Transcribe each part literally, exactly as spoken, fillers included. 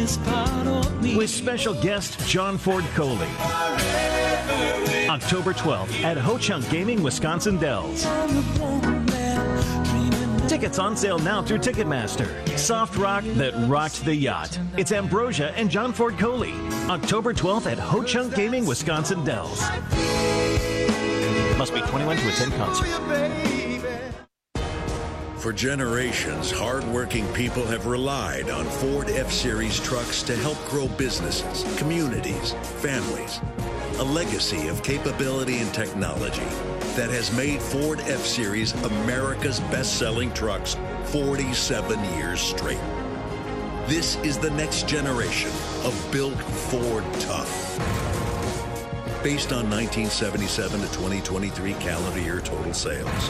is part of me. With special guest John Ford Coley. October twelfth at Ho Chunk Gaming, Wisconsin Dells. Tickets on sale now through Ticketmaster. Soft rock that rocked the yacht. It's Ambrosia and John Ford Coley. October twelfth at Ho Chunk Gaming, Wisconsin Dells. Must be twenty-one to attend concert. For generations, hardworking people have relied on Ford F-Series trucks to help grow businesses, communities, families. A legacy of capability and technology that has made Ford F-Series America's best-selling trucks forty-seven years straight. This is the next generation of built Ford tough. Based on nineteen seventy-seven to twenty twenty-three calendar year total sales.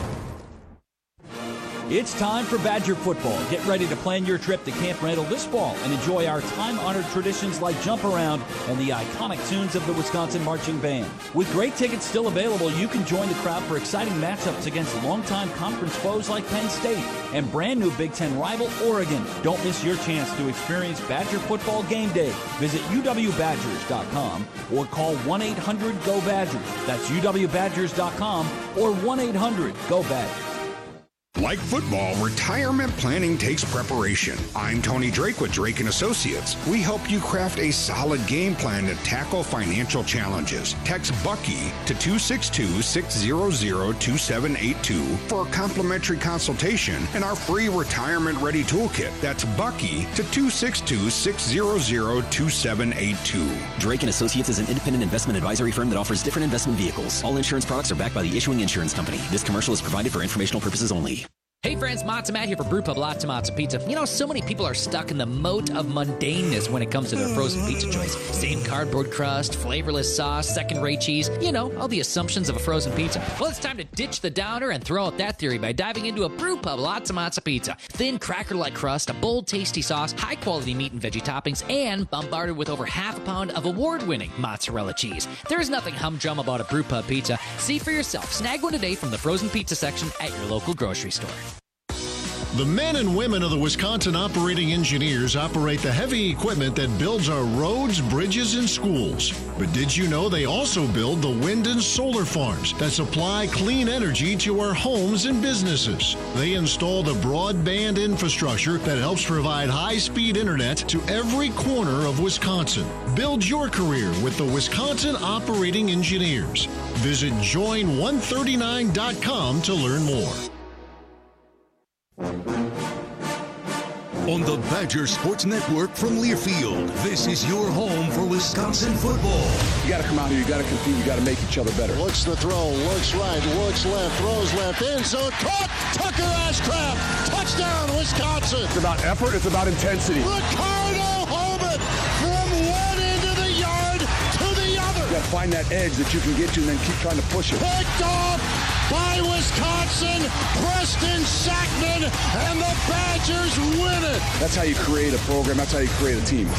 It's time for Badger football. Get ready to plan your trip to Camp Randall this fall and enjoy our time-honored traditions like Jump Around and the iconic tunes of the Wisconsin Marching Band. With great tickets still available, you can join the crowd for exciting matchups against longtime conference foes like Penn State and brand new Big Ten rival Oregon. Don't miss your chance to experience Badger football game day. Visit U W Badgers dot com or call one eight hundred G O Badgers. That's U W Badgers dot com or one eight hundred G O Badgers. Like football, retirement planning takes preparation. I'm Tony Drake with Drake and Associates. We help you craft a solid game plan to tackle financial challenges. Text Bucky to two six two, six zero zero, two seven eight two for a complimentary consultation and our free retirement ready toolkit. That's Bucky to two six two, six zero zero, two seven eight two. Drake and Associates is an independent investment advisory firm that offers different investment vehicles. All insurance products are backed by the issuing insurance company. This commercial is provided for informational purposes only. Hey friends, Matzo Matt here for Brewpub Lots of Matzo Pizza. You know, so many people are stuck in the moat of mundaneness when it comes to their frozen pizza choice. Same cardboard crust, flavorless sauce, second-rate cheese. You know, all the assumptions of a frozen pizza. Well, it's time to ditch the downer and throw out that theory by diving into a Brewpub Lots of Matzo Pizza. Thin, cracker-like crust, a bold, tasty sauce, high-quality meat and veggie toppings, and bombarded with over half a pound of award-winning mozzarella cheese. There's nothing humdrum about a Brewpub pizza. See for yourself. Snag one today from the frozen pizza section at your local grocery store. The men and women of the Wisconsin Operating Engineers operate the heavy equipment that builds our roads, bridges, and schools. But did you know they also build the wind and solar farms that supply clean energy to our homes and businesses? They install the broadband infrastructure that helps provide high-speed internet to every corner of Wisconsin. Build your career with the Wisconsin Operating Engineers. Visit join one thirty-nine dot com to learn more. On the Badger Sports Network from Learfield, this is your home for Wisconsin football. You got to come out here, you got to compete, you got to make each other better. Looks the throw, looks right, looks left, throws left, end zone, caught, Tucker Ashcraft, touchdown, Wisconsin. It's about effort, it's about intensity. Ricardo Holman from one end of the yard to the other. You got to find that edge that you can get to and then keep trying to push it. Picked off by Wisconsin, Preston Sackman, and the Badgers win it. That's how you create a program. That's how you create a team.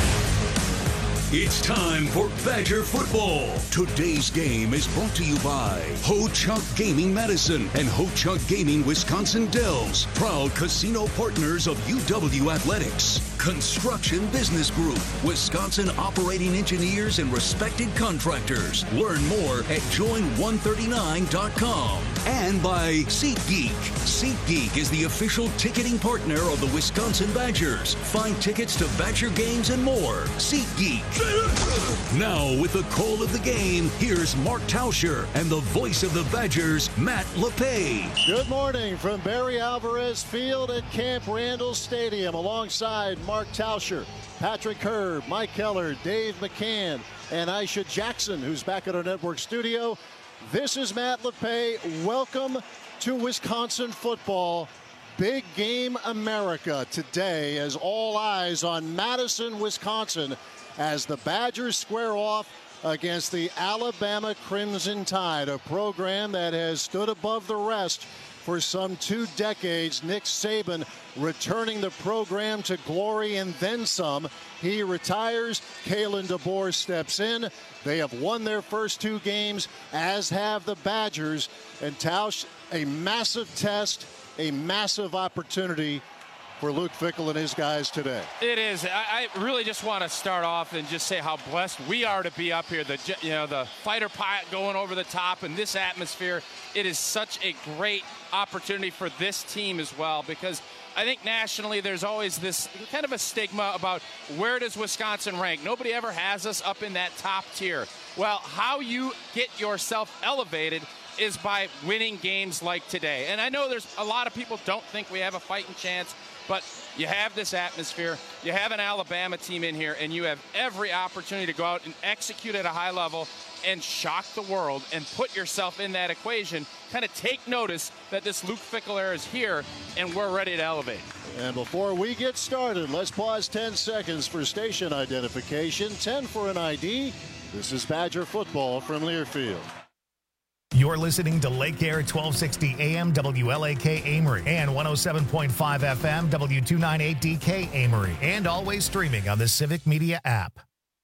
It's time for Badger football. Today's game is brought to you by Ho Chunk Gaming Madison and Ho Chunk Gaming Wisconsin Dells, proud casino partners of U W Athletics. Construction Business Group, Wisconsin operating engineers and respected contractors. Learn more at join one thirty-nine dot com. And by SeatGeek. SeatGeek is the official ticketing partner of the Wisconsin Badgers. Find tickets to Badger games and more. SeatGeek. Now, with the call of the game, here's Mark Tauscher and the voice of the Badgers, Matt LePay. Good morning from Barry Alvarez Field at Camp Randall Stadium, alongside Mark Tauscher, Patrick Herb, Mike Keller, Dave McCann, and Aisha Jackson, who's back at our network studio. This is Matt LePay. Welcome to Wisconsin football. Big game America today, as all eyes on Madison, Wisconsin, as the Badgers square off against the Alabama Crimson Tide, a program that has stood above the rest for some two decades. Nick Saban returning the program to glory and then some. He retires. Kalen DeBoer steps in. They have won their first two games, as have the Badgers. And Tausch, a massive test, a massive opportunity for Luke Fickell and his guys today. It is. I, I really just want to start off and just say how blessed we are to be up here. The you know the fighter pilot going over the top in this atmosphere. It is such a great opportunity for this team as well, because I think nationally there's always this kind of a stigma about where does Wisconsin rank. Nobody ever has us up in that top tier. Well, how you get yourself elevated is by winning games like today. And I know there's a lot of people don't think we have a fighting chance, but you have this atmosphere, you have an Alabama team in here, and you have every opportunity to go out and execute at a high level and shock the world and put yourself in that equation. Kind of take notice that this Luke Fickell era is here, and we're ready to elevate. And before we get started, let's pause ten seconds for station identification, ten for an I D. This is Badger football from Learfield. You're listening to Lake Air twelve sixty A M W L A K Amory and one oh seven point five F M W two ninety-eight D K Amory, and always streaming on the Civic Media app.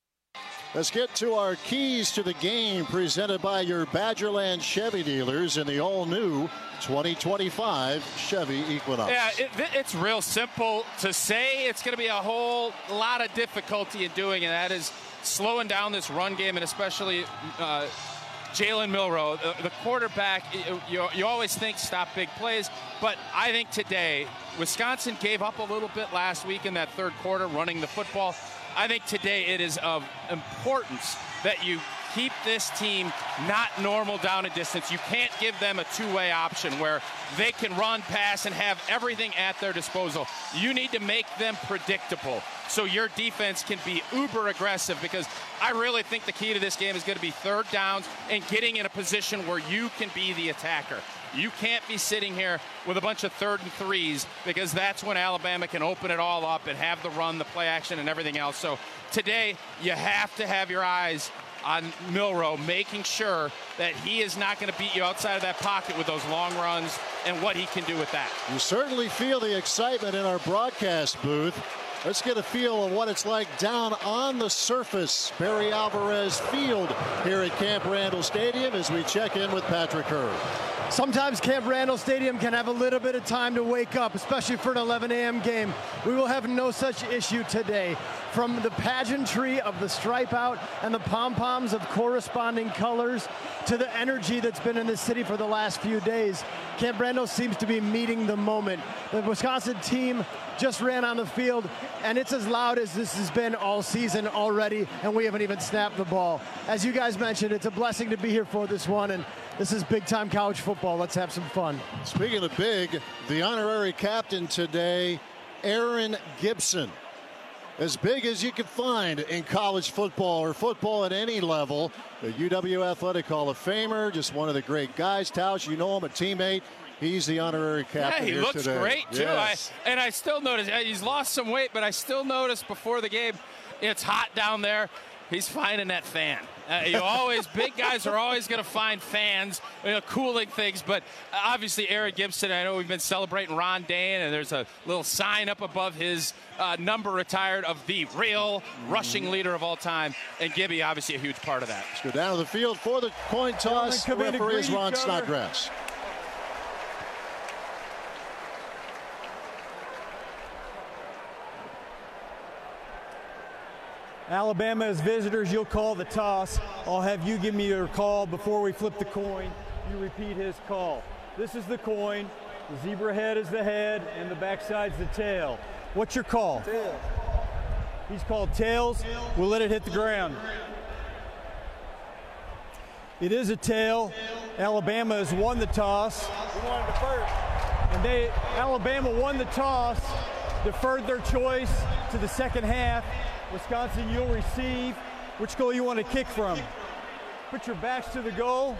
Let's get to our keys to the game, presented by your Badgerland Chevy dealers in the all-new twenty twenty-five Chevy Equinox. Yeah, it, it's real simple to say. It's going to be a whole lot of difficulty in doing, and that is slowing down this run game, and especially uh, Jalen Milroe, the, the quarterback. You, you always think stop big plays, but I think today Wisconsin gave up a little bit last week in that third quarter running the football. I think today it is of importance that you keep this team not normal down and distance. You can't give them a two-way option where they can run, pass, and have everything at their disposal. You need to make them predictable so your defense can be uber aggressive, because I really think the key to this game is going to be third downs and getting in a position where you can be the attacker. You can't be sitting here with a bunch of third and threes, because that's when Alabama can open it all up and have the run, the play action, and everything else. So today you have to have your eyes on Milroe, making sure that he is not going to beat you outside of that pocket with those long runs and what he can do with that. You certainly feel the excitement in our broadcast booth. Let's get a feel of what it's like down on the surface, Barry Alvarez Field here at Camp Randall Stadium, as we check in with Patrick Herb. Sometimes Camp Randall Stadium can have a little bit of time to wake up, especially for an eleven A M game. We will have no such issue today. From the pageantry of the stripe out and the pom-poms of corresponding colors to the energy that's been in the city for the last few days, Camp Randall seems to be meeting the moment. The Wisconsin team just ran on the field, and it's as loud as this has been all season already, and we haven't even snapped the ball. As you guys mentioned, it's a blessing to be here for this one, and this is big-time college football. Let's have some fun. Speaking of big, the honorary captain today, Aaron Gibson. As big as you can find in college football or football at any level. The U W Athletic Hall of Famer, just one of the great guys. Tausch, you know him, a teammate. He's the honorary captain. Yeah, he here looks today. great, too. Yes. I, and I still noticed, he's lost some weight, but I still noticed before the game, it's hot down there. He's finding that fan. Uh, you always, big guys are always going to find fans, you know, cooling things. But obviously, Aaron Gibson, I know we've been celebrating Ron Dane, and there's a little sign up above his uh, number retired of the real rushing leader of all time. And Gibby, obviously, a huge part of that. Let's go down to the field for the coin toss. The referee is Ron Snodgrass. Alabama as visitors, you'll call the toss. I'll have you give me your call before we flip the coin. You repeat his call. This is the coin. The zebra head is the head, and the backside's the tail. What's your call? Tail. He's called tails. We'll let it hit the ground. It is a tail. Alabama has won the toss. We wanted to defer. And they, Alabama won the toss, deferred their choice to the second half. Wisconsin, you'll receive. Which goal you want to kick from? Put your backs to the goal.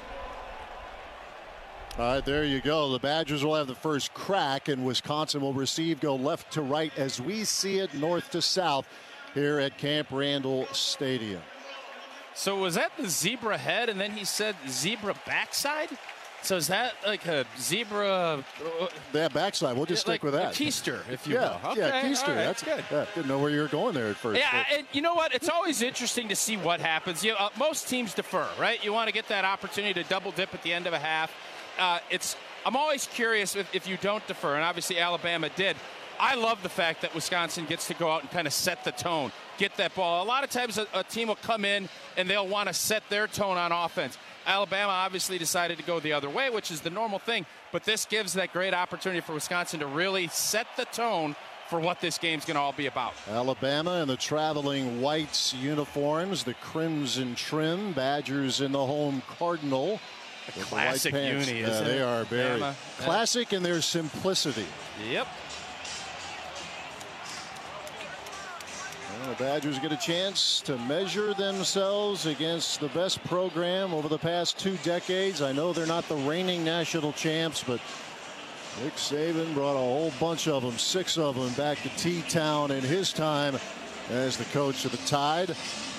All right, there you go. The Badgers will have the first crack, and Wisconsin will receive, go left to right as we see it, north to south here at Camp Randall Stadium. So was that the zebra head, and then he said zebra backside? So is that like a zebra? Yeah, backside. We'll just like stick with that. A keister, if you yeah, will. Okay, yeah, keister. Right, That's good. Yeah, didn't know where you were going there at first. Yeah, but. and you know what? It's always interesting to see what happens. You know, uh, most teams defer, right? You want to get that opportunity to double dip at the end of a half. Uh, it's. I'm always curious if, if you don't defer, and obviously Alabama did. I love the fact that Wisconsin gets to go out and kind of set the tone, get that ball. A lot of times a, a team will come in and they'll want to set their tone on offense. Alabama obviously decided to go the other way, which is the normal thing, but this gives that great opportunity for Wisconsin to really set the tone for what this game's going to all be about. Alabama in the traveling whites uniforms, the crimson trim, Badgers in the home cardinal. A classic the uni, yeah, isn't they it? are very Bama. classic in their simplicity. Yep. Well, the Badgers get a chance to measure themselves against the best program over the past two decades. I know they're not the reigning national champs, but Nick Saban brought a whole bunch of them, six of them, back to T-Town in his time as the coach of the Tide.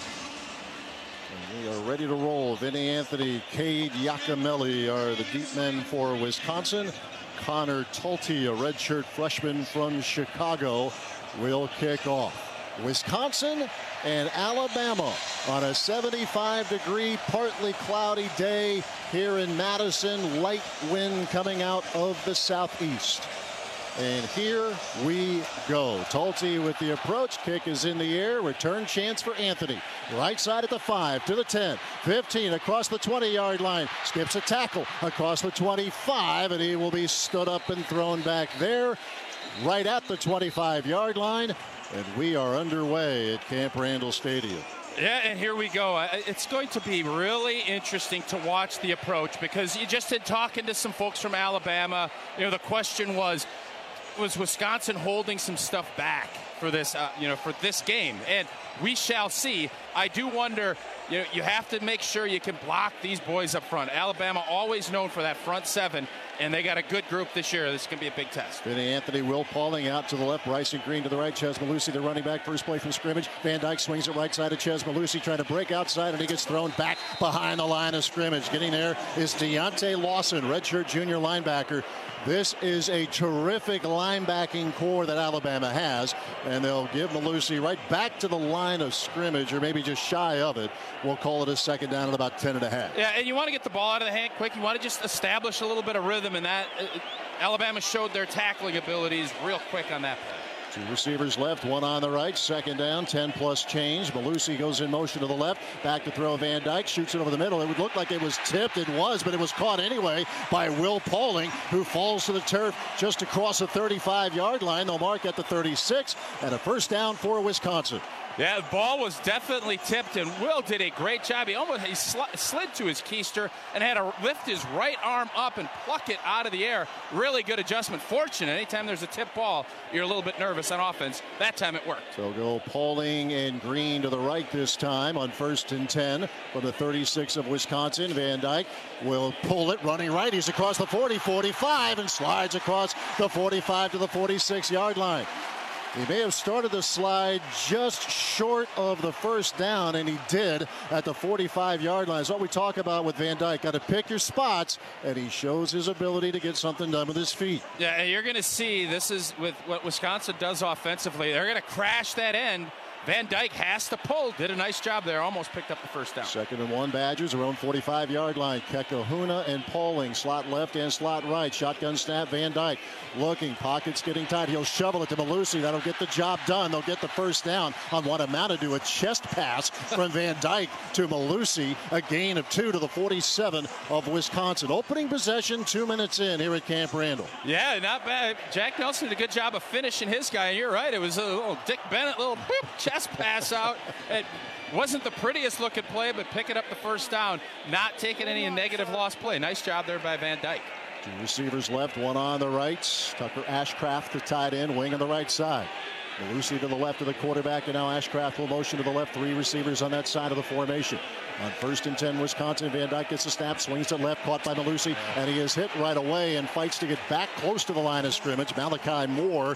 And we are ready to roll. Vinny Anthony, Cade Giacomelli are the deep men for Wisconsin. Connor Tulte, a redshirt freshman from Chicago, will kick off. Wisconsin and Alabama on a seventy-five degree, partly cloudy day here in Madison. Light wind coming out of the southeast. And here we go. Tulte with the approach. Kick is in the air. Return chance for Anthony. Right side at the five, to the ten, fifteen, across the twenty yard line. Skips a tackle across the twenty-five, and he will be stood up and thrown back there right at the twenty-five yard line. And we are underway at Camp Randall Stadium. Yeah, and here we go. It's going to be really interesting to watch the approach, because you just had talking to some folks from Alabama. You know, the question was, was Wisconsin holding some stuff back for this, uh, you know, for this game? And we shall see. I do wonder, you know, you have to make sure you can block these boys up front. Alabama always known for that front seven, and they got a good group this year. This is going to be a big test. Vinny Anthony, Will Pauling out to the left, Bryson Green to the right, Ches Malusi, the running back, first play from scrimmage. Van Dyke swings it right side of Ches Malusi, trying to break outside, and he gets thrown back behind the line of scrimmage. Getting there is Deontay Lawson, redshirt junior linebacker. This is a terrific linebacking core that Alabama has, and they'll give Malusi right back to the line of scrimmage, or maybe just shy of it. We'll call it a second down at about ten and a half. Yeah, and you want to get the ball out of the hand quick. You want to just establish a little bit of rhythm, and that uh, Alabama showed their tackling abilities real quick on that play. Two receivers left, one on the right. Second down, ten plus change. Malusi goes in motion to the left. Back to throw. Van Dyke shoots it over the middle. It would look like it was tipped. It was, but it was caught anyway by Will Pauling, who falls to the turf just across the thirty-five yard line. They'll mark at the thirty-six, and a first down for Wisconsin. Yeah, the ball was definitely tipped, and Will did a great job. He almost he sl slid to his keister and had to lift his right arm up and pluck it out of the air. Really good adjustment. Fortunate, anytime there's a tip ball, you're a little bit nervous on offense. That time it worked. So go Pauling and Green to the right this time on first and ten for the thirty-six of Wisconsin. Van Dyke will pull it, running right. He's across the forty, forty-five, and slides across the forty-five to the forty-six yard line. He may have started the slide just short of the first down, and he did at the forty-five yard line. That's what we talk about with Van Dyke. Got to pick your spots, and he shows his ability to get something done with his feet. Yeah, and you're going to see this is with what Wisconsin does offensively. They're going to crash that end. Van Dyke has to pull. Did a nice job there. Almost picked up the first down. Second and one, Badgers, around forty-five yard line. Kekahuna and Pauling, slot left and slot right. Shotgun snap, Van Dyke looking. Pockets getting tight. He'll shovel it to Malusi. That'll get the job done. They'll get the first down on what amounted to a chest pass from Van Dyke to Malusi. A gain of two to the forty-seven of Wisconsin. Opening possession, two minutes in here at Camp Randall. Yeah, not bad. Jack Nelson did a good job of finishing his guy. You're right. It was a little Dick Bennett, little boop, chest pass out. It wasn't the prettiest looking play, but picking up the first down, not taking any negative loss play. Nice job there by Van Dyke. Two receivers left, one on the right. Tucker Ashcraft, the tight end, wing on the right side. Malusi to the left of the quarterback, and now Ashcraft will motion to the left. Three receivers on that side of the formation. On first and ten, Wisconsin, Van Dyke gets a snap, swings to left, caught by Malusi, and he is hit right away and fights to get back close to the line of scrimmage. Malachi Moore,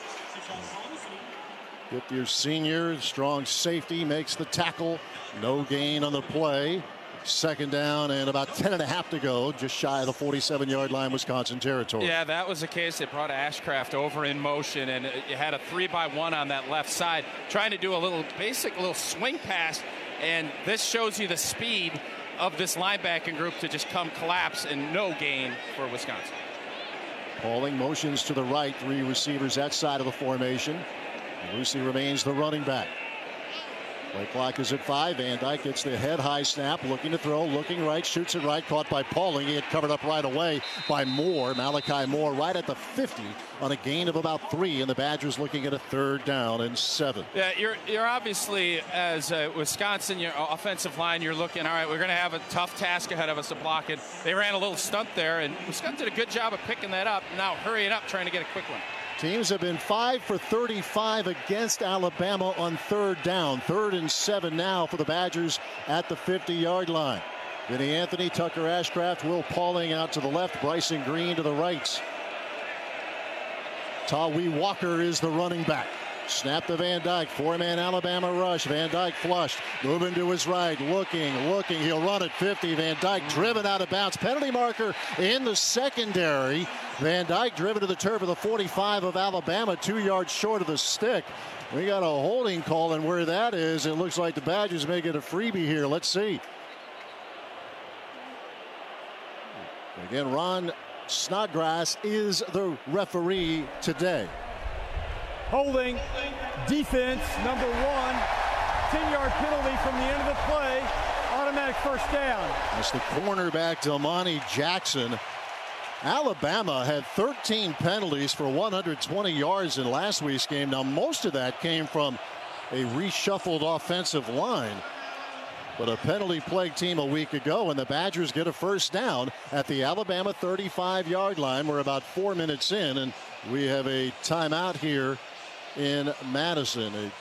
fifth-year senior, strong safety, makes the tackle. No gain on the play. Second down and about ten and a half to go, just shy of the forty-seven yard line, Wisconsin territory. Yeah, that was the case. They brought Ashcraft over in motion, and you had a three by one on that left side, trying to do a little basic little swing pass, and this shows you the speed of this linebacking group to just come collapse, and no gain for Wisconsin. Pauling motions to the right. Three receivers that side of the formation. Lucy remains the running back. Play clock is at five. Van Dyke gets the head high snap, looking to throw, looking right, shoots it right, caught by Pauling. He had covered up right away by Moore. Malachi Moore right at the fifty on a gain of about three, and the Badgers looking at a third down and seven. Yeah, you're you're obviously, as uh, Wisconsin, your offensive line, you're looking, all right, we're going to have a tough task ahead of us of blocking. They ran a little stunt there, and Wisconsin did a good job of picking that up, now hurrying up, trying to get a quick one. Teams have been five for thirty-five against Alabama on third down. Third and seven now for the Badgers at the fifty-yard line. Vinny Anthony, Tucker Ashcraft, Will Pauling out to the left, Bryson Green to the right. Tawee Walker is the running back. Snap to Van Dyke, four-man Alabama rush. Van Dyke flushed, moving to his right, looking, looking. He'll run at fifty. Van Dyke driven out of bounds. Penalty marker in the secondary. Van Dyke driven to the turf of the forty-five of Alabama, two yards short of the stick. We got a holding call, and where that is, it looks like the Badgers may get a freebie here. Let's see. Again, Ron Snodgrass is the referee today. Holding, defense, number one, ten-yard penalty from the end of the play, automatic first down. That's the cornerback, Delmonte Jackson. Alabama had thirteen penalties for one hundred twenty yards in last week's game. Now, most of that came from a reshuffled offensive line. But a penalty-plagued team a week ago, and the Badgers get a first down at the Alabama thirty-five-yard line. We're about four minutes in, and we have a timeout here in Madison. It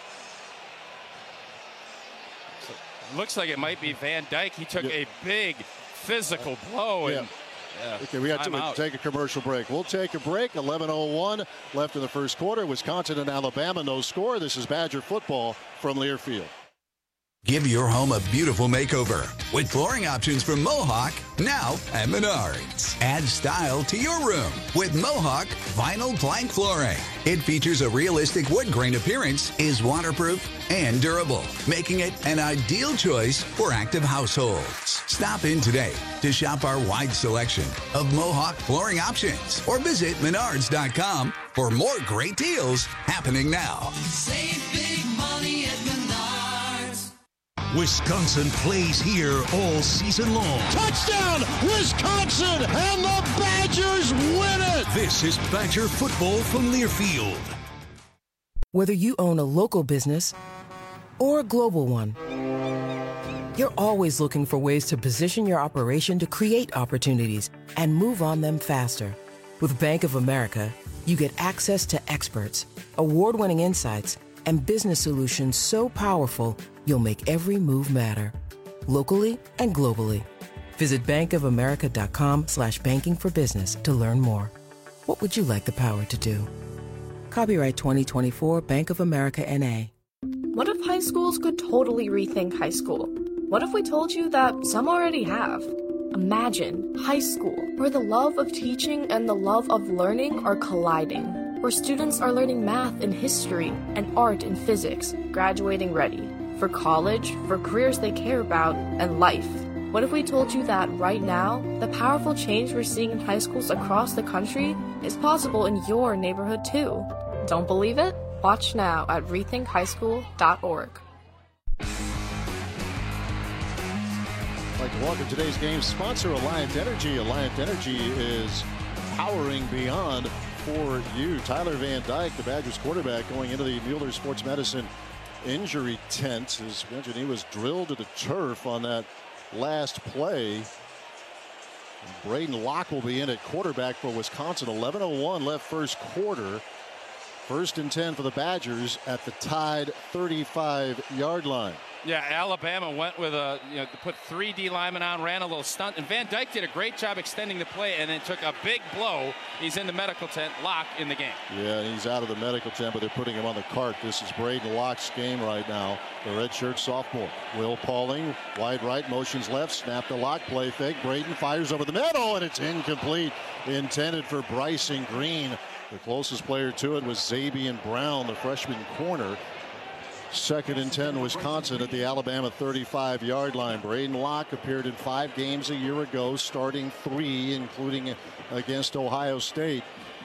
looks like it might be Van Dyke. He took yeah. a big physical blow. And, yeah. Yeah. Okay, we have to out. take a commercial break. We'll take a break. eleven oh one left in the first quarter. Wisconsin and Alabama, no score. This is Badger football from Learfield. Give your home a beautiful makeover with flooring options from Mohawk now at Menards. Add style to your room with Mohawk vinyl plank flooring. It features a realistic wood grain appearance, is waterproof and durable, making it an ideal choice for active households. Stop in today to shop our wide selection of Mohawk flooring options or visit Menards dot com for more great deals happening now. Save big money at Menards. Wisconsin plays here all season long. Touchdown, Wisconsin, and the Badgers win it. This is Badger football from Learfield. Whether you own a local business or a global one, you're always looking for ways to position your operation to create opportunities and move on them faster. With Bank of America, you get access to experts, award-winning insights, and business solutions so powerful, you'll make every move matter. Locally and globally. Visit bankofamerica.com slash banking for business to learn more. What would you like the power to do? Copyright twenty twenty-four Bank of America N A. What if high schools could totally rethink high school? What if we told you that some already have? Imagine high school, where the love of teaching and the love of learning are colliding. Where students are learning math and history and art and physics, graduating ready for college, for careers they care about, and life. What if we told you that right now, the powerful change we're seeing in high schools across the country is possible in your neighborhood too? Don't believe it? Watch now at rethink high school dot org. I'd like to welcome today's game sponsor, Alliant Energy. Alliant Energy is powering beyond for you. Tyler Van Dyke, the Badgers quarterback, going into the Mueller Sports Medicine injury tent. As mentioned, he was drilled to the turf on that last play. Braden Locke will be in at quarterback for Wisconsin. eleven oh one left first quarter. First and ten for the Badgers at the tied thirty-five-yard line. Yeah, Alabama went with a, you know, put three D linemen on, ran a little stunt, and Van Dyke did a great job extending the play and then took a big blow. He's in the medical tent. Locke in the game. Yeah, he's out of the medical tent, but they're putting him on the cart. This is Braden Locke's game right now. The redshirt sophomore. Will Pauling, wide right, motions left, snap the Locke, play fake. Braden fires over the middle, and it's incomplete. Intended for Bryson Green. The closest player to it was Zabian Brown, the freshman corner. Second and ten, Wisconsin at the Alabama thirty-five-yard line. Braden Locke appeared in five games a year ago, starting three, including against Ohio State.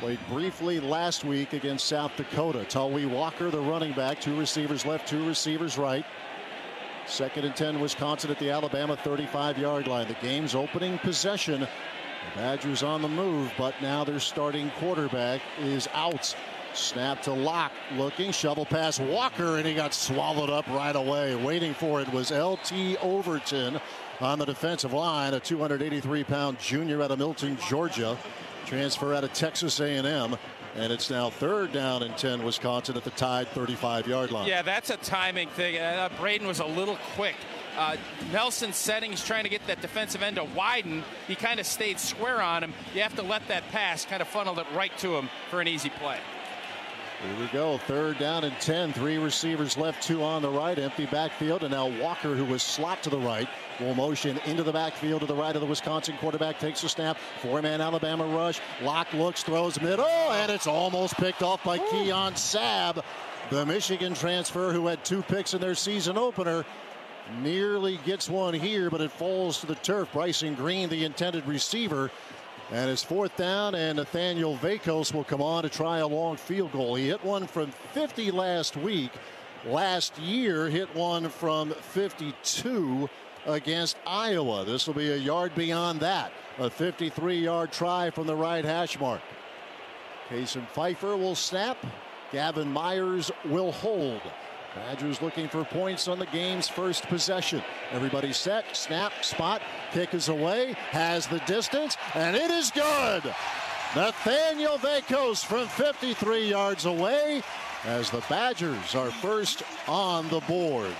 Played briefly last week against South Dakota. Tawee Walker, the running back, two receivers left, two receivers right. Second and ten, Wisconsin at the Alabama thirty-five yard line. The game's opening possession. The Badgers on the move, but now their starting quarterback is out. Snap to Locke, looking, shovel pass Walker, and he got swallowed up right away. Waiting for it was L T Overton on the defensive line, a two hundred eighty-three pound junior out of Milton, Georgia. Transfer out of Texas A and M, and it's now third down and ten, Wisconsin at the tied thirty-five yard line. Yeah, that's a timing thing. Uh, Braden was a little quick. Uh, Nelson setting, he's trying to get that defensive end to widen. He kind of stayed square on him. You have to let that pass kind of funnel it right to him for an easy play. Here we go, third down and ten. Three receivers left, two on the right. Empty backfield, and now Walker, who was slot to the right, will motion into the backfield to the right of the Wisconsin quarterback. Takes a snap. Four-man Alabama rush. Locke looks, throws middle, and it's almost picked off by Keon Sabb, the Michigan transfer who had two picks in their season opener. Nearly gets one here, but it falls to the turf. Bryson Green, the intended receiver. And it's fourth down, and Nathaniel Vakos will come on to try a long field goal. He hit one from fifty last week. Last year, hit one from fifty-two against Iowa. This will be a yard beyond that. A fifty-three yard try from the right hash mark. Kason Pfeiffer will snap. Gavin Myers will hold. Badgers looking for points on the game's first possession. Everybody set, snap, spot, kick is away, has the distance, and it is good. Nathaniel Vakos from fifty-three yards away as the Badgers are first on the board.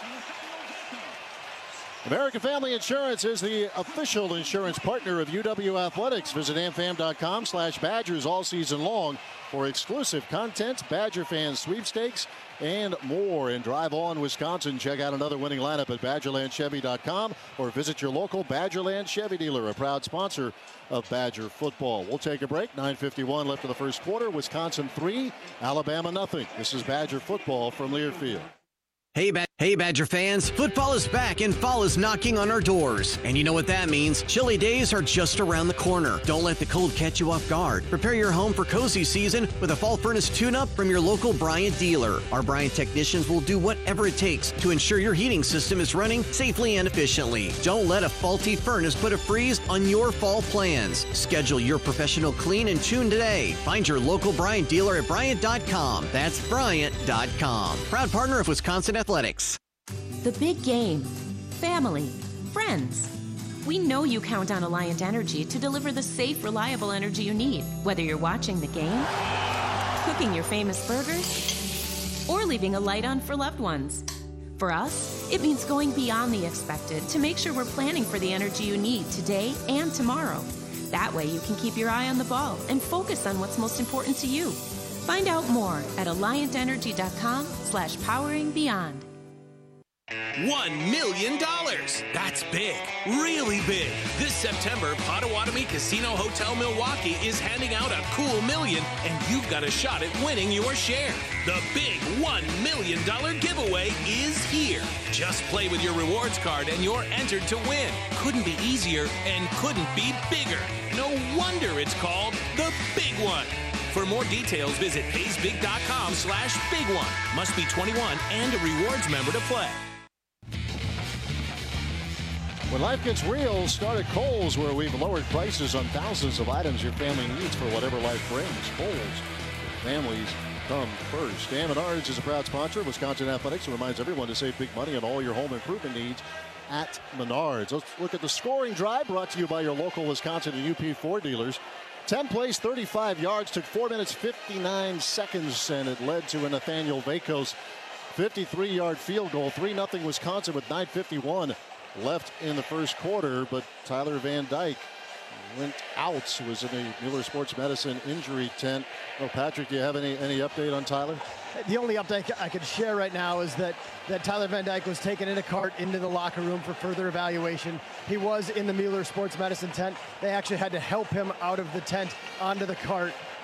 American Family Insurance is the official insurance partner of U W Athletics. Visit amfam.com slash Badgers all season long for exclusive content, Badger fan sweepstakes, and more. And drive on Wisconsin. Check out another winning lineup at badgerland chevy dot com or visit your local Badgerland Chevy dealer, a proud sponsor of Badger football. We'll take a break. nine fifty-one left in the first quarter. Wisconsin three, Alabama nothing. This is Badger football from Learfield. Hey, ba- hey, Badger fans. Football is back and fall is knocking on our doors. And you know what that means. Chilly days are just around the corner. Don't let the cold catch you off guard. Prepare your home for cozy season with a fall furnace tune-up from your local Bryant dealer. Our Bryant technicians will do whatever it takes to ensure your heating system is running safely and efficiently. Don't let a faulty furnace put a freeze on your fall plans. Schedule your professional clean and tune today. Find your local Bryant dealer at Bryant dot com. That's Bryant dot com. Proud partner of Wisconsin Athletics. The big game. Family. Friends. We know you count on Alliant Energy to deliver the safe, reliable energy you need, whether you're watching the game, cooking your famous burgers, or leaving a light on for loved ones. For us, it means going beyond the expected to make sure we're planning for the energy you need today and tomorrow. That way you can keep your eye on the ball and focus on what's most important to you. Find out more at alliant energy dot com slash powering beyond. One million dollars. That's big, really big. This September, Potawatomi Casino Hotel Milwaukee is handing out a cool million, and you've got a shot at winning your share. The big one million dollars giveaway is here. Just play with your rewards card and you're entered to win. Couldn't be easier and couldn't be bigger. No wonder it's called the Big One. For more details, visit pays big dot com slash big one. Must be twenty-one and a rewards member to play. When life gets real, start at Kohl's, where we've lowered prices on thousands of items your family needs for whatever life brings. Kohl's, families come first. Dan Menards is a proud sponsor of Wisconsin Athletics and reminds everyone to save big money on all your home improvement needs at Menards. Let's look at the scoring drive brought to you by your local Wisconsin and U P Ford dealers. ten plays, thirty-five yards, took four minutes, fifty-nine seconds, and it led to a Nathaniel Vakos fifty-three yard field goal. three nothing Wisconsin with nine fifty-one left in the first quarter, but Tyler Van Dyke went out, was in the Mueller Sports Medicine injury tent. Well, Patrick, do you have any, any update on Tyler? The only update I could share right now is that, that Tyler Van Dyke was taken in a cart into the locker room for further evaluation. He was in the Mueller Sports Medicine tent. They actually had to help him out of the tent onto the cart.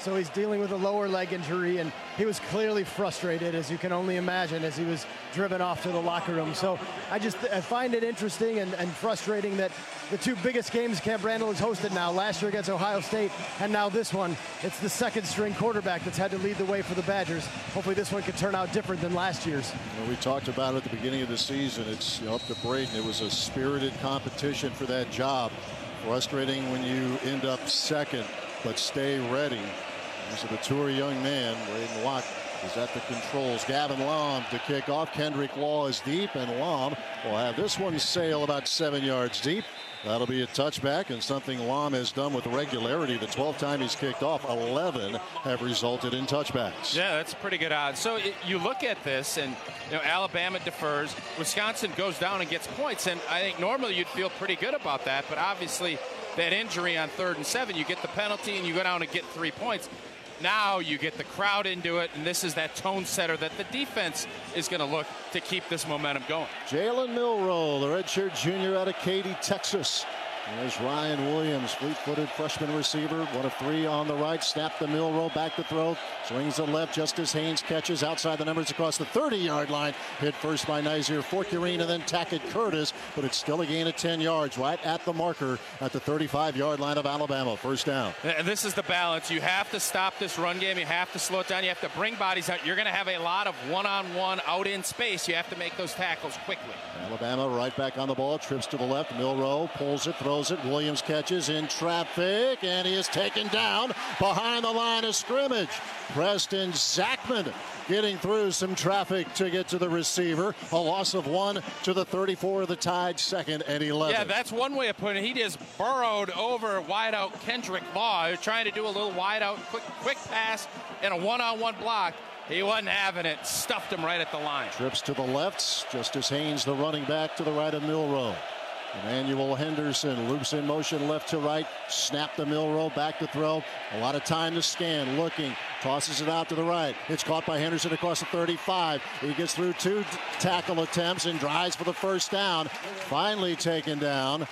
so he's dealing with a lower leg injury, and he was clearly frustrated, as you can only imagine, as he was driven off to the locker room. So I just I find it interesting and, and frustrating that the two biggest games Camp Randall has hosted now, last year against Ohio State, and now this one, it's the second string quarterback that's had to lead the way for the Badgers. Hopefully this one could turn out different than last year's. Well, we talked about it at the beginning of the season. It's, you know, up to Braden. It was a spirited competition for that job. Frustrating when you end up second, but stay ready. He's a mature young man. Braden Watt is at the controls. Gavin Lom to kick off. Kendrick Law is deep, and Lom will have this one sail about seven yards deep. That'll be a touchback, and something Lom has done with regularity. The twelfth time he's kicked off, eleven have resulted in touchbacks. Yeah, that's pretty good odds. So it, you look at this, and you know Alabama defers. Wisconsin goes down and gets points, and I think normally you'd feel pretty good about that, but obviously that injury on third and seven, you get the penalty and you go down and get three points. Now you get the crowd into it, and this is that tone setter that the defense is going to look to keep this momentum going. Jalen Milroe, the redshirt junior out of Katy, Texas. There's Ryan Williams, fleet-footed freshman receiver, one of three on the right. Snap the Milroe, back to throw, swings the left. Justice Haynes catches outside the numbers across the thirty-yard line. Hit first by Nazir Fortune and then Tackett Curtis, but it's still a gain of ten yards right at the marker at the thirty-five-yard line of Alabama. First down. And this is the balance. You have to stop this run game. You have to slow it down. You have to bring bodies out. You're going to have a lot of one-on-one out in space. You have to make those tackles quickly. Alabama right back on the ball, trips to the left. Milroe pulls it, throws it. Williams catches in traffic, and he is taken down behind the line of scrimmage. Preston Zachman getting through some traffic to get to the receiver. A loss of one to the thirty-four of the Tide, second and eleven. Yeah, that's one way of putting it. He just burrowed over wideout Kendrick Law, trying to do a little wideout quick, quick pass and a one-on-one block. He wasn't having it. Stuffed him right at the line. Trips to the left. Justice Haynes, the running back, to the right of Milroe. Emmanuel Henderson loops in motion left to right. Snap the Milroe, back to throw. A lot of time to scan, looking, tosses it out to the right. It's caught by Henderson across the thirty-five. He gets through two tackle attempts and drives for the first down. Finally taken down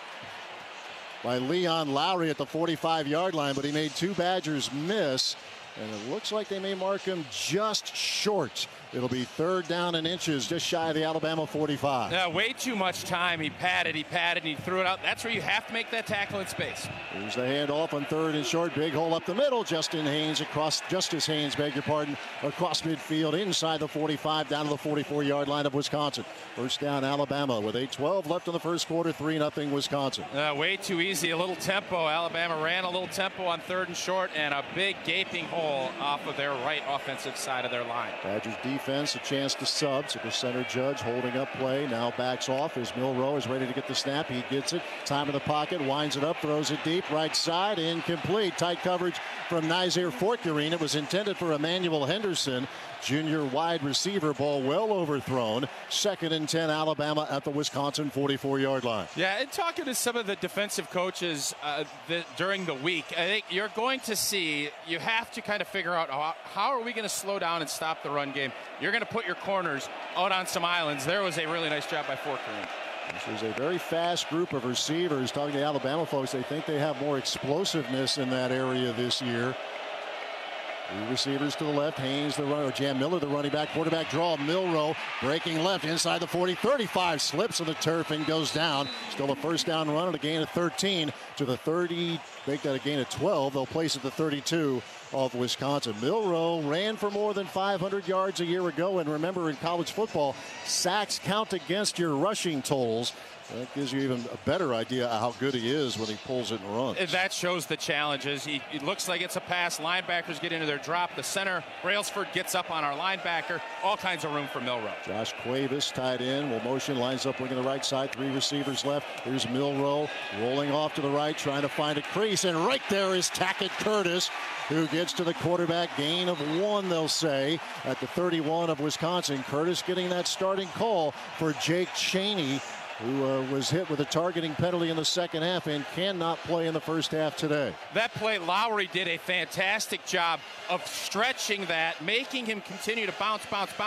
by Leon Lowry at the forty-five-yard line, but he made two Badgers miss, and it looks like they may mark him just short. It'll be third down and inches, just shy of the Alabama forty-five. Yeah, way too much time. He padded, he padded, and he threw it out. That's where you have to make that tackle in space. Here's the handoff on third and short. Big hole up the middle. Justin Haynes across, Justice Haynes, beg your pardon, across midfield, inside the forty-five, down to the forty-four-yard line of Wisconsin. First down, Alabama, with eight twelve left in the first quarter, three nothing Wisconsin. Uh, way too easy, a little tempo. Alabama ran a little tempo on third and short, and a big gaping hole off of their right offensive side of their line. Badgers defense, a chance to sub. So the center Judge holding up play, now backs off as Milroe is ready to get the snap. He gets it, time in the pocket, winds it up, throws it deep, right side, incomplete. Tight coverage from Nazir Fortune. It was intended for Emmanuel Henderson, junior wide receiver. Ball well overthrown. Second and ten, Alabama at the Wisconsin forty-four-yard line. Yeah, and talking to some of the defensive coaches uh, the, during the week, I think you're going to see, you have to kind of figure out how, how are we going to slow down and stop the run game. You're going to put your corners out on some islands. There was a really nice job by Fortune. This is a very fast group of receivers. Talking to Alabama folks, they think they have more explosiveness in that area this year. Three receivers to the left. Haynes, the runner. Jam Miller, the running back. Quarterback draw. Milroe breaking left inside the forty. thirty-five slips on the turf and goes down. Still a first down run and a gain of thirteen to the thirty. Make that a gain of twelve. They'll place it to thirty-two of Wisconsin. Milroe ran for more than five hundred yards a year ago. And remember, in college football, sacks count against your rushing totals. That gives you even a better idea of how good he is when he pulls it and runs. That shows the challenges. He, it looks like it's a pass. Linebackers get into their drop. The center, Brailsford, gets up on our linebacker. All kinds of room for Milroe. Josh Cuevas tied in. Will motion, lines up wing on the right side. Three receivers left. Here's Milroe rolling off to the right, trying to find a crease. And right there is Tackett Curtis, who gets to the quarterback. Gain of one, they'll say, at the thirty-one of Wisconsin. Curtis getting that starting call for Jake Chaney, who uh, was hit with a targeting penalty in the second half and cannot play in the first half today. That play, Lowry did a fantastic job of stretching that, making him continue to bounce, bounce, bounce.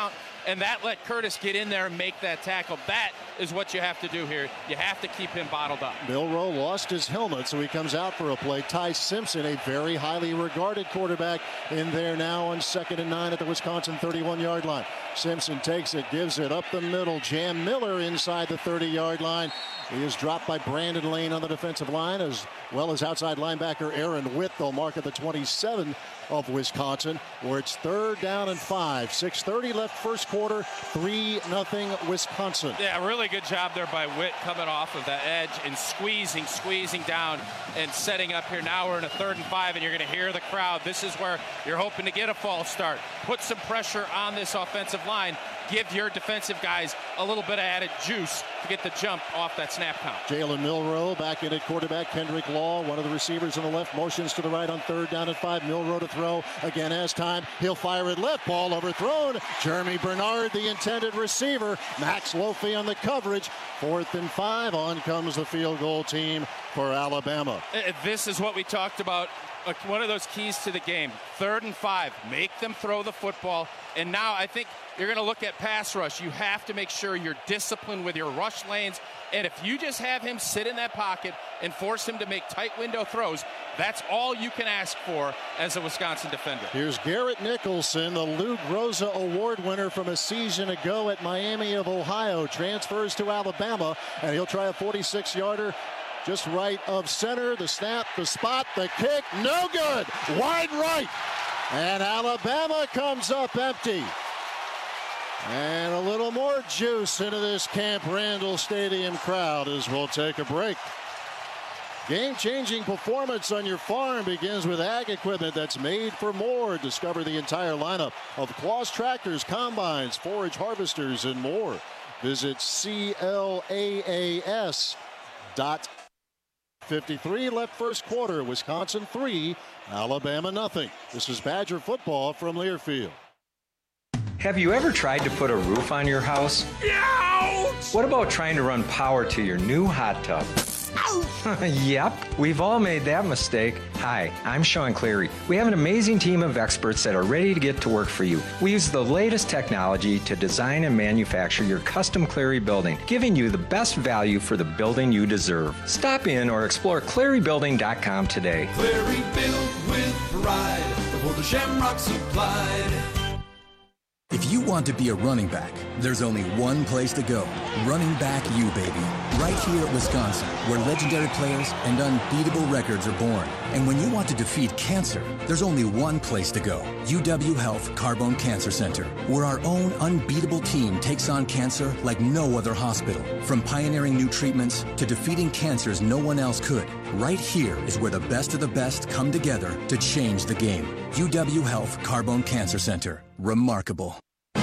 and that let Curtis get in there and make that tackle. That is what you have to do here. You have to keep him bottled up. Milroe lost his helmet, so he comes out for a play. Ty Simpson, a very highly regarded quarterback, in there now on second and nine at the Wisconsin thirty-one-yard line. Simpson takes it, gives it up the middle. Jam Miller inside the thirty-yard line. He is dropped by Brandon Lane on the defensive line, as well as outside linebacker Aaron Witt. They'll mark at the twenty-seven of Wisconsin, where it's third down and five. six thirty left first quarter, three nothing Wisconsin. Yeah, really good job there by Witt coming off of the edge and squeezing, squeezing down and setting up here. Now we're in a third and five, and you're going to hear the crowd. This is where you're hoping to get a false start. Put some pressure on this offensive line. Give your defensive guys a little bit of added juice to get the jump off that snap count. Jalen Milroe back in at quarterback. Kendrick Law, one of the receivers on the left, motions to the right on third down and five. Milroe to throw. Again has time. He'll fire it left. Ball overthrown. Jeremy Bernard, the intended receiver. Max Lofi on the coverage. Fourth and five. On comes the field goal team for Alabama. This is what we talked about. One of those keys to the game. Third and five. Make them throw the football. And now I think you're going to look at pass rush. You have to make sure you're disciplined with your rush lanes. And if you just have him sit in that pocket and force him to make tight window throws, that's all you can ask for as a Wisconsin defender. Here's Garrett Nicholson, the Lou Groza Award winner from a season ago at Miami of Ohio. Transfers to Alabama, and he'll try a forty-six yarder. Just right of center, the snap, the spot, the kick, no good. Wide right. And Alabama comes up empty. And a little more juice into this Camp Randall Stadium crowd as we'll take a break. Game-changing performance on your farm begins with ag equipment that's made for more. Discover the entire lineup of Claas tractors, combines, forage harvesters, and more. Visit C L A A S dot com. fifty-three left first quarter. Wisconsin three, Alabama nothing. This is Badger football from Learfield. Have you ever tried to put a roof on your house? Ouch! What about trying to run power to your new hot tub? Yep, we've all made that mistake. Hi, I'm Sean Cleary. We have an amazing team of experts that are ready to get to work for you. We use the latest technology to design and manufacture your custom Cleary building, giving you the best value for the building you deserve. Stop in or explore Cleary Building dot com today. Cleary built with pride, before the Shamrock supplied. If you want to be a running back, there's only one place to go. Running Back U, baby. Right here at Wisconsin, where legendary players and unbeatable records are born. And when you want to defeat cancer, there's only one place to go. U W Health Carbone Cancer Center, where our own unbeatable team takes on cancer like no other hospital. From pioneering new treatments to defeating cancers no one else could. Right here is where the best of the best come together to change the game. U W Health Carbone Cancer Center. Remarkable.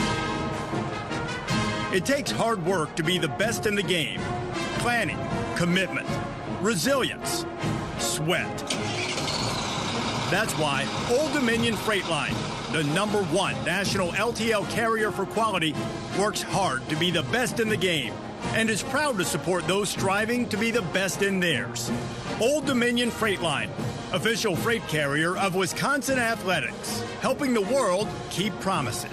It takes hard work to be the best in the game. Planning, commitment, resilience, sweat. That's why Old Dominion Freight Line, the number one national L T L carrier for quality, works hard to be the best in the game and is proud to support those striving to be the best in theirs. Old Dominion Freight Line, official freight carrier of Wisconsin Athletics, helping the world keep promises.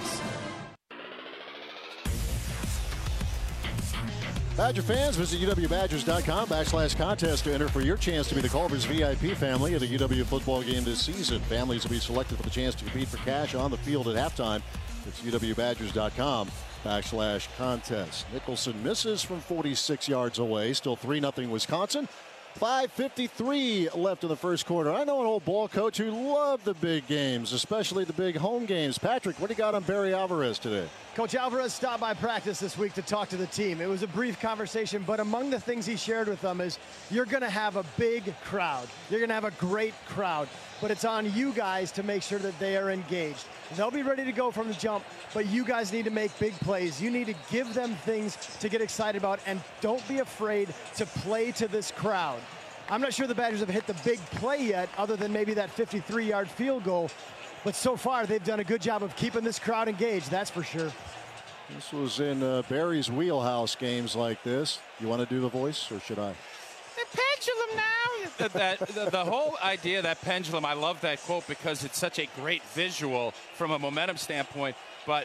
Badger fans, visit U W Badgers dot com backslash contest to enter for your chance to be the Culver's V I P family at a U W football game this season. Families will be selected for the chance to compete for cash on the field at halftime. It's U W Badgers dot com backslash contest. Nicholson misses from forty-six yards away. Still three nothing Wisconsin. five fifty-three left in the first quarter. I know an old ball coach who loved the big games, especially the big home games. Patrick, what do you got on Barry Alvarez today? Coach Alvarez stopped by practice this week to talk to the team. It was a brief conversation, but among the things he shared with them is you're going to have a big crowd. You're going to have a great crowd, but it's on you guys to make sure that they are engaged. They'll be ready to go from the jump, but you guys need to make big plays. You need to give them things to get excited about, and don't be afraid to play to this crowd. I'm not sure the Badgers have hit the big play yet, other than maybe that fifty-three yard field goal. But so far, they've done a good job of keeping this crowd engaged, that's for sure. This was in uh, Barry's wheelhouse, games like this. You want to do the voice, or should I? The pendulum now. the, that, the, the whole idea of that pendulum, I love that quote because it's such a great visual from a momentum standpoint. But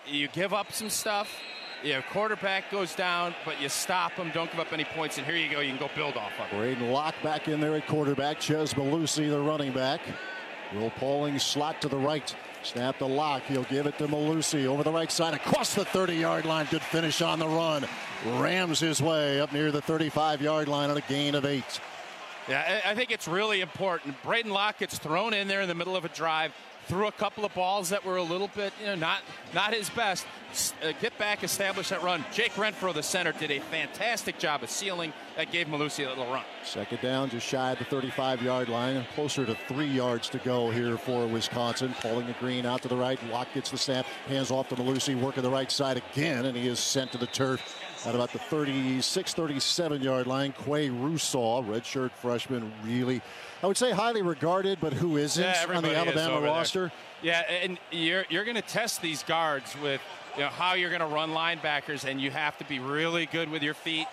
you give up some stuff. Your quarterback goes down, but you stop him. Don't give up any points, and here you go. You can go build off of it. Braden Locke back in there at quarterback. Ches Malusi, the running back. Will Pauling slot to the right. Snap to Locke. He'll give it to Malusi over the right side across the thirty-yard line. Good finish on the run. Rams his way up near the thirty-five-yard line on a gain of eight. Yeah, I think it's really important. Braden Locke gets thrown in there in the middle of a drive. Threw a couple of balls that were a little bit, you know, not not his best. Uh, get back, establish that run. Jake Renfro, the center, did a fantastic job of sealing. That gave Malusi a little run. Second down, just shy of the thirty-five-yard line. Closer to three yards to go here for Wisconsin. Pauling the green out to the right. Locke gets the snap. Hands off to Malusi, working the right side again, and he is sent to the turf at about the thirty-six, thirty-seven-yard line. Quay Russaw, redshirt freshman, really, I would say highly regarded, but who isn't yeah, on the Alabama roster? There. Yeah, and you're you're going to test these guards with, you know, how you're going to run linebackers, and you have to be really good with your feet.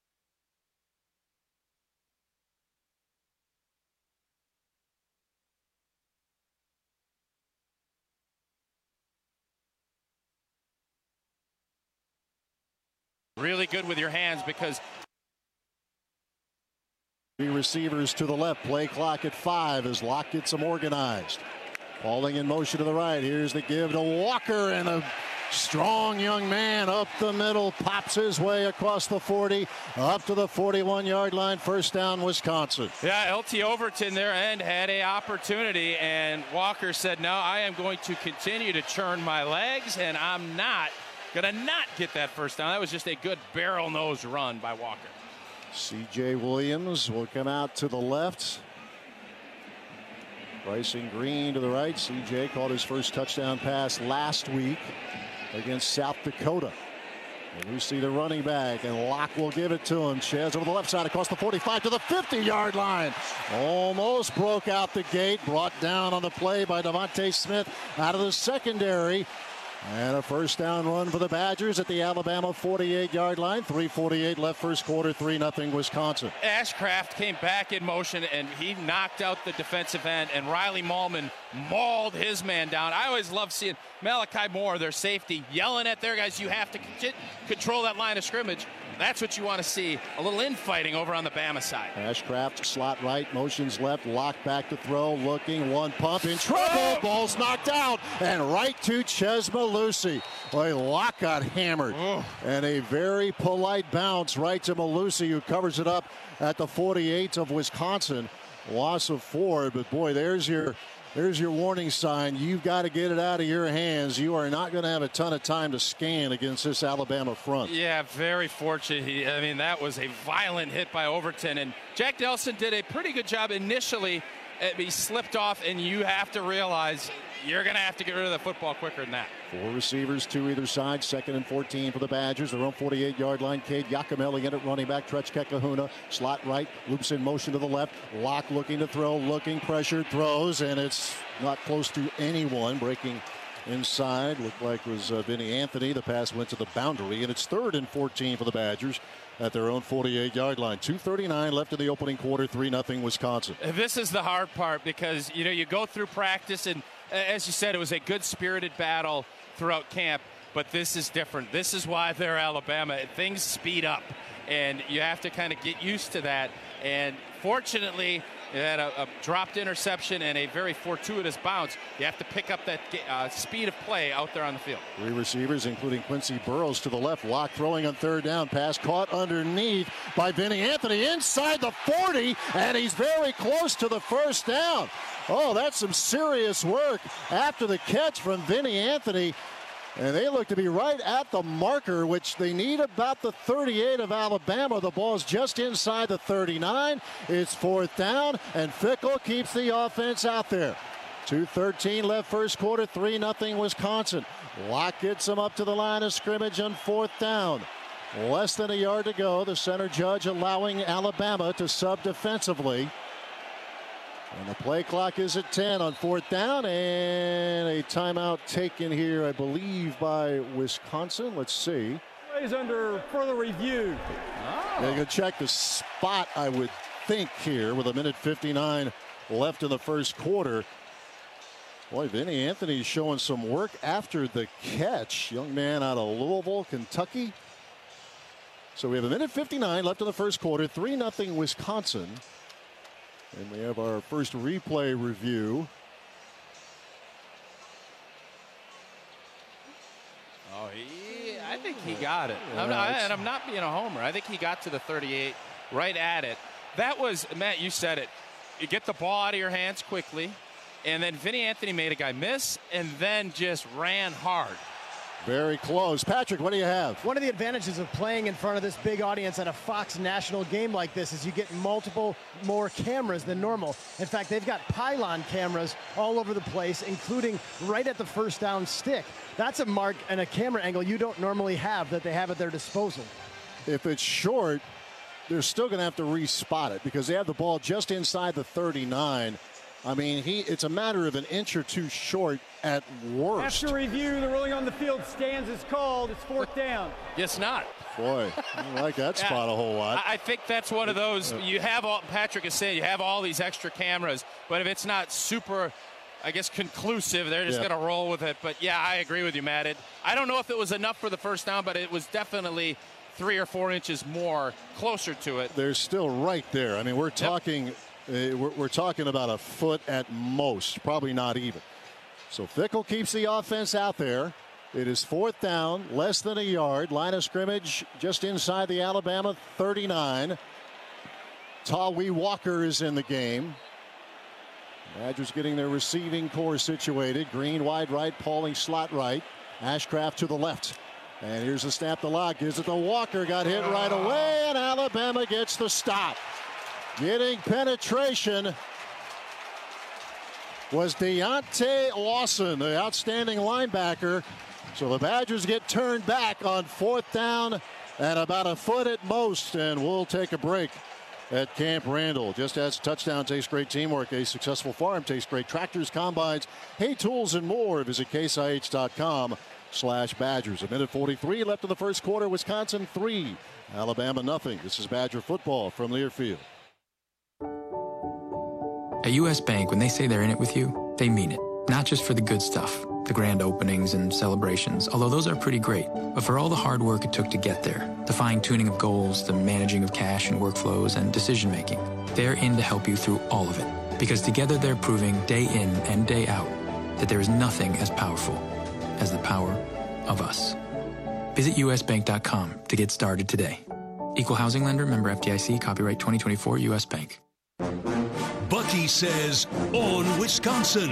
Really good with your hands, because three receivers to the left. Play clock at five as Locke gets them organized. Pauling in motion to the right. Here's the give to Walker, and a strong young man up the middle pops his way across the forty up to the forty-one-yard line. First down, Wisconsin. Yeah, L T Overton there and had a opportunity, and Walker said, no, I am going to continue to churn my legs, and I'm not going to not get that first down. That was just a good barrel nose run by Walker. C J Williams will come out to the left. Bryson Green to the right. C J caught his first touchdown pass last week against South Dakota. And you see the running back, and Locke will give it to him. Ches over the left side across the forty-five to the fifty-yard line. Almost broke out the gate. Brought down on the play by Devontae Smith out of the secondary. And a first down run for the Badgers at the Alabama forty-eight-yard line. three forty-eight left first quarter, three nothing Wisconsin. Ashcraft came back in motion, and he knocked out the defensive end, and Riley Mahlman mauled his man down. I always love seeing Malachi Moore, their safety, yelling at their guys, you have to control that line of scrimmage. That's what you want to see, a little infighting over on the Bama side. Ashcraft slot right, motions left, Locke back to throw, looking, one pump, in trouble, oh! Ball's knocked out, and right to Ches Malusi. Boy, Locke got hammered, oh. and a very polite bounce right to Malusi, who covers it up at the forty-eight of Wisconsin. Loss of four, but boy, there's your There's your warning sign. You've got to get it out of your hands. You are not going to have a ton of time to scan against this Alabama front. Yeah, very fortunate. He, I mean, that was a violent hit by Overton. And Jack Nelson did a pretty good job initially. He slipped off, and you have to realize you're going to have to get rid of the football quicker than that. Four receivers, two either side. Second and fourteen for the Badgers. Their own forty-eight-yard line. Cade Yakimelli in at running back. Tretzke Kahuna, slot right, loops in motion to the left. Locke looking to throw, looking, pressured, throws, and it's not close to anyone. Breaking inside, looked like it was uh, Vinny Anthony. The pass went to the boundary, and it's third and fourteen for the Badgers at their own forty-eight-yard line. two thirty-nine left in the opening quarter, three nothing Wisconsin. This is the hard part, because, you know, you go through practice, and as you said, it was a good spirited battle throughout camp, but this is different. This is why they're Alabama. Things speed up, and you have to kind of get used to that. And fortunately, it had a, a dropped interception and a very fortuitous bounce. You have to pick up that uh, speed of play out there on the field. Three receivers, including Quincy Burrows to the left. Locke throwing on third down. Pass caught underneath by Vinny Anthony inside the forty, and he's very close to the first down. Oh, that's some serious work after the catch from Vinny Anthony. And they look to be right at the marker, which they need about the thirty-eight of Alabama. The ball's just inside the thirty-nine. It's fourth down, and Fickell keeps the offense out there. two thirteen left first quarter, three nothing Wisconsin. Locke gets them up to the line of scrimmage on fourth down. Less than a yard to go. The center judge allowing Alabama to sub defensively. And the play clock is at ten on fourth down, and a timeout taken here, I believe, by Wisconsin. Let's see. Plays under further review. Oh. They're going to check the spot, I would think, here with a minute fifty-nine left in the first quarter. Boy, Vinny Anthony showing some work after the catch. Young man out of Louisville, Kentucky. So we have a minute fifty-nine left in the first quarter. three nothing Wisconsin. And we have our first replay review. Oh, he, I think he got it. I'm not, and I'm not being a homer. I think he got to the thirty-eight, right at it. That was, Matt, you said it. You get the ball out of your hands quickly, and then Vinny Anthony made a guy miss and then just ran hard. Very close. Patrick, what do you have? One of the advantages of playing in front of this big audience at a Fox national game like this is you get multiple more cameras than normal. In fact, they've got pylon cameras all over the place, including right at the first down stick. That's a mark and a camera angle you don't normally have that they have at their disposal. If it's short, they're still going to have to re-spot it because they have the ball just inside the thirty-nine. I mean, he it's a matter of an inch or two short at worst. After review, the ruling on the field stands is called. It's fourth down. It's not. Boy, I don't like that spot yeah, a whole lot. I think that's one of those, you have all, Patrick is saying, you have all these extra cameras, but if it's not super, I guess, conclusive, they're just yeah. going to roll with it. But, yeah, I agree with you, Matt. It, I don't know if it was enough for the first down, but it was definitely three or four inches more closer to it. They're still right there. I mean, we're talking yep. uh, we're, we're talking about a foot at most, probably not even. So Fickell keeps the offense out there. It is fourth down, less than a yard. Line of scrimmage just inside the Alabama thirty-nine. Tawee Walker is in the game. Badgers getting their receiving core situated. Green wide right, Pauling slot right. Ashcraft to the left. And here's the snap to lock. Gives it to Walker. Got hit right away, and Alabama gets the stop. Getting penetration was Deontay Lawson, the outstanding linebacker. So the Badgers get turned back on fourth down and about a foot at most, and we'll take a break at Camp Randall. Just as touchdown takes great teamwork, a successful farm takes great tractors, combines, hay tools, and more. Visit case I H dot com slash Badgers. A minute forty-three left in the first quarter. Wisconsin three, Alabama nothing. This is Badger football from Learfield. At U S Bank, when they say they're in it with you, they mean it. Not just for the good stuff, the grand openings and celebrations, although those are pretty great, but for all the hard work it took to get there, the fine-tuning of goals, the managing of cash and workflows, and decision-making. They're in to help you through all of it, because together they're proving day in and day out that there is nothing as powerful as the power of us. Visit U S bank dot com to get started today. Equal housing lender, member F D I C, copyright twenty twenty-four, U S Bank. Bucky says, on Wisconsin.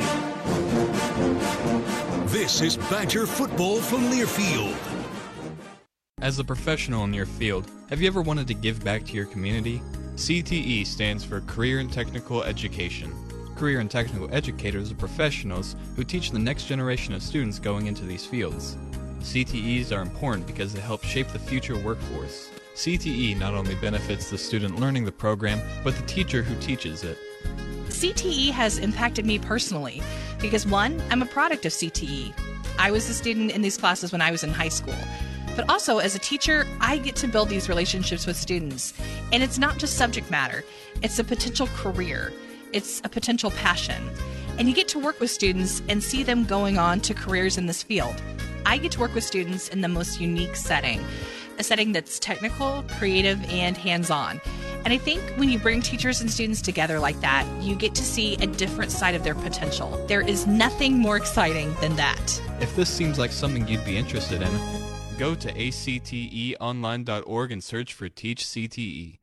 This is Badger football from Learfield. As a professional in your field, have you ever wanted to give back to your community? C T E stands for Career and Technical Education. Career and Technical Educators are professionals who teach the next generation of students going into these fields. C T Es are important because they help shape the future workforce. C T E not only benefits the student learning the program, but the teacher who teaches it. C T E has impacted me personally because, one, I'm a product of C T E. I was a student in these classes when I was in high school. But also, as a teacher, I get to build these relationships with students. And it's not just subject matter. It's a potential career. It's a potential passion. And you get to work with students and see them going on to careers in this field. I get to work with students in the most unique setting, a setting that's technical, creative, and hands-on. And I think when you bring teachers and students together like that, you get to see a different side of their potential. There is nothing more exciting than that. If this seems like something you'd be interested in, go to A C T E online dot org and search for Teach C T E.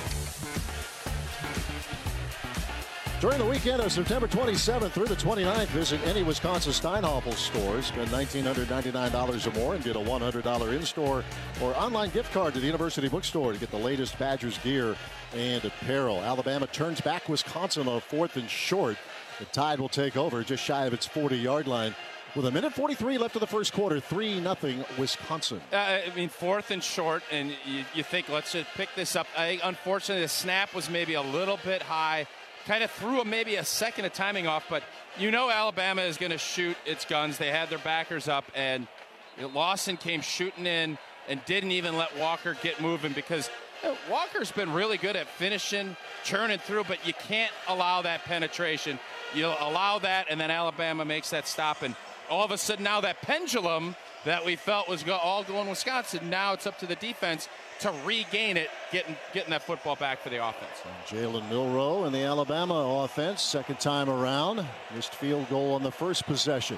During the weekend of September twenty-seventh through the twenty-ninth, visit any Wisconsin Steinhoffel store. Spend one thousand nine hundred ninety-nine dollars or more and get a one hundred dollars in-store or online gift card to the University Bookstore to get the latest Badgers gear and apparel. Alabama turns back Wisconsin on a fourth and short. The Tide will take over just shy of its forty-yard line. With a minute forty-three left of the first quarter, three nothing Wisconsin. Uh, I mean, fourth and short, and you, you think, let's just pick this up. I think, unfortunately, the snap was maybe a little bit high. Kind of threw maybe a second of timing off, but you know Alabama is going to shoot its guns. They had their backers up, and Lawson came shooting in and didn't even let Walker get moving because uh, Walker's been really good at finishing, churning through, but you can't allow that penetration. you allow that, and then Alabama makes that stop, and all of a sudden now that pendulum that we felt was go, all going Wisconsin, now it's up to the defense to regain it, getting getting that football back for the offense. Jalen Milroe and the Alabama offense, second time around, missed field goal on the first possession.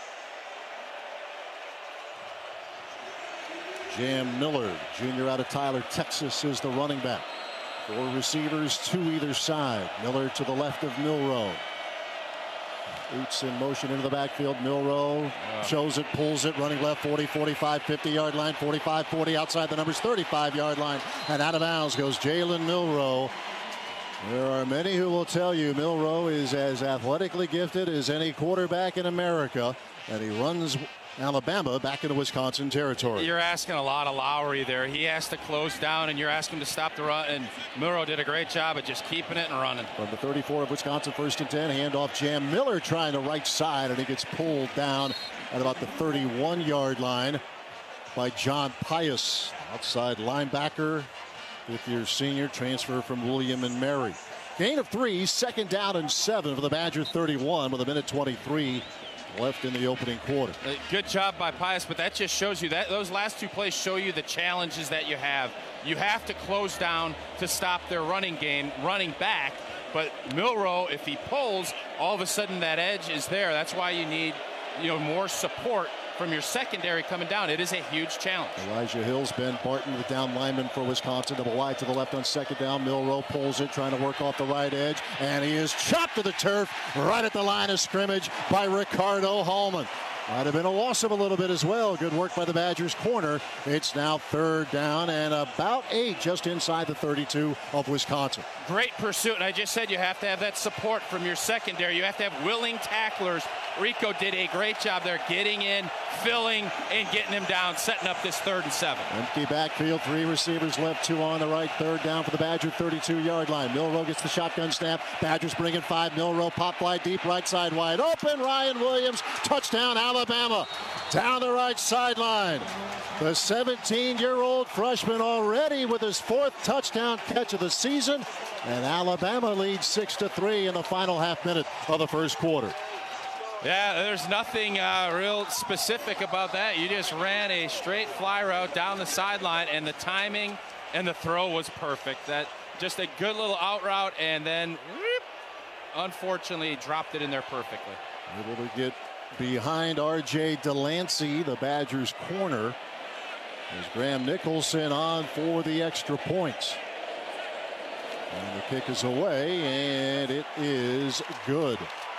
Jam Miller, junior out of Tyler, Texas, is the running back. Four receivers, two either side. Miller to the left of Milroe. Oots in motion into the backfield. Milroe yeah. shows it, pulls it, running left, forty, forty-five, fifty yard line, forty-five, forty outside the numbers, thirty-five yard line, and out of bounds goes Jalen Milroe. There are many who will tell you Milroe is as athletically gifted as any quarterback in America, and he runs Alabama back into Wisconsin territory. You're asking a lot of Lowry there. He has to close down, and you're asking him to stop the run, and Milroe did a great job of just keeping it and running. From the thirty-four of Wisconsin, first and ten, handoff Jam Miller trying the right side, and he gets pulled down at about the thirty-one yard line by John Pius, outside linebacker, fifth-year senior, transfer from William and Mary. Gain of three, second down and seven for the Badger thirty-one with a minute twenty-three left in the opening quarter. Good job by Pius, but that just shows you that those last two plays show you the challenges that you have. You have to close down to stop their running game, running back. But Milroe, if he pulls, all of a sudden that edge is there. That's why you need, you know, more support from your secondary coming down. It is a huge challenge. Elijah Hills, Ben Barton, the down lineman for Wisconsin. Double wide to the left on second down. Milroe pulls it, trying to work off the right edge, and he is chopped to the turf right at the line of scrimmage by Ricardo Hallman. Might have been a loss of a little bit as well. Good work by the Badgers corner. It's now third down and about eight just inside the thirty-two of Wisconsin. Great pursuit, and I just said you have to have that support from your secondary. You have to have willing tacklers. Rico did a great job there getting in, filling, and getting him down, setting up this third and seven. Empty backfield, three receivers left, two on the right, third down for the Badger thirty-two yard line. Milroe gets the shotgun snap. Badgers bring in five. Milroe pop fly deep, right side wide open. Ryan Williams, touchdown Alabama. Down the right sideline. The seventeen-year-old freshman already with his fourth touchdown catch of the season. And Alabama leads six to three in the final half minute of the first quarter. Yeah, there's nothing uh, real specific about that. You just ran a straight fly route down the sideline, and the timing and the throw was perfect. That just a good little out route, and then whoop, unfortunately dropped it in there perfectly. Able to get behind R J Delancey, the Badgers corner, as Graham Nicholson on for the extra points. And the kick is away, and it is good.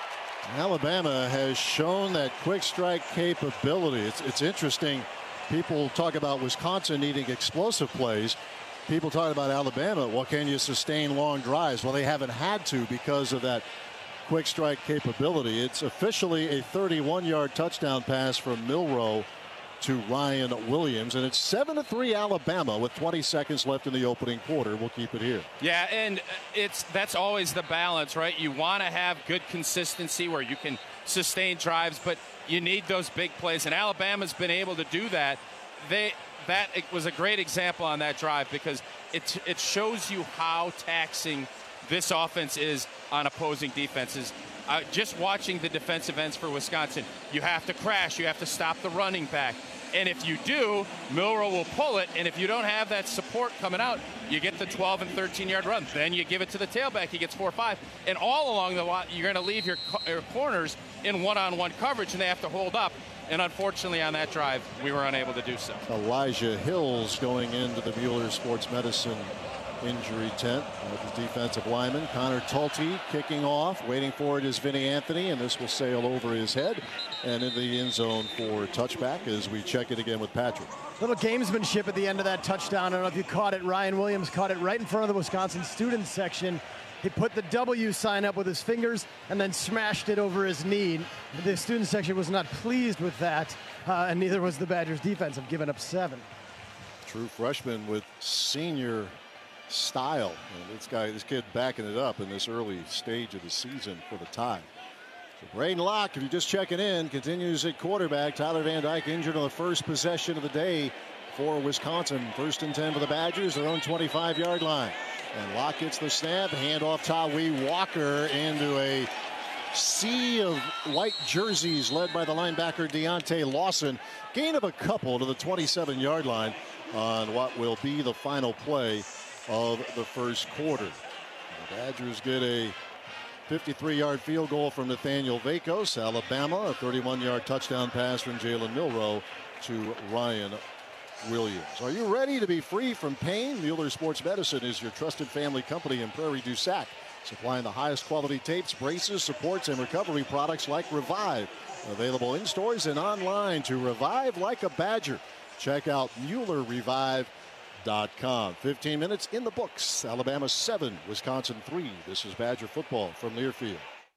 Alabama has shown that quick strike capability. It's, it's interesting. People talk about Wisconsin needing explosive plays. People talk about Alabama. Well, can you sustain long drives? Well, they haven't had to because of that quick strike capability. It's officially a thirty-one yard touchdown pass from Milroe to Ryan Williams, and it's seven to three Alabama with twenty seconds left in the opening quarter. We'll keep it here. Yeah, and it's that's always the balance, right? You want to have good consistency where you can sustain drives, but you need those big plays, and Alabama's been able to do that. They that it was a great example on that drive because it it shows you how taxing this offense is on opposing defenses. Uh, just watching the defensive ends for Wisconsin, you have to crash, you have to stop the running back. And if you do, Milroe will pull it, and if you don't have that support coming out, you get the twelve and thirteen yard run. Then you give it to the tailback, he gets four or five. And all along the line, you're going to leave your, your corners in one-on-one coverage, and they have to hold up. And unfortunately on that drive, we were unable to do so. Elijah Hills going into the Mueller Sports Medicine injury tent with the defensive lineman. Connor Tulty kicking off. Waiting for it is Vinny Anthony, and this will sail over his head and into the end zone for a touchback as we check it again with Patrick. Little gamesmanship at the end of that touchdown. I don't know if you caught it. Ryan Williams caught it right in front of the Wisconsin student section. He put the W sign up with his fingers and then smashed it over his knee. The student section was not pleased with that, uh, and neither was the Badgers defense, have given up seven. True freshman with senior style. And this guy, this kid backing it up in this early stage of the season for the tie. So Braden Locke, if you're just checking in, continues at quarterback. Tyler Van Dyke injured on the first possession of the day for Wisconsin. First and ten for the Badgers, their own twenty-five yard line. And Locke gets the snap, handoff Tawee Walker into a sea of white jerseys led by the linebacker Deontay Lawson. Gain of a couple to the twenty-seven yard line on what will be the final play of the first quarter. The Badgers get a fifty-three yard field goal from Nathaniel Vakos. Alabama, a thirty-one yard touchdown pass from Jalen Milroe to Ryan Williams. Are you ready to be free from pain? Mueller Sports Medicine is your trusted family company in Prairie du Sac, supplying the highest quality tapes, braces, supports, and recovery products like Revive. Available in stores and online to revive like a Badger. Check out Mueller Revive dot com. fifteen minutes in the books. Alabama seven, Wisconsin three. This is Badger football from Learfield.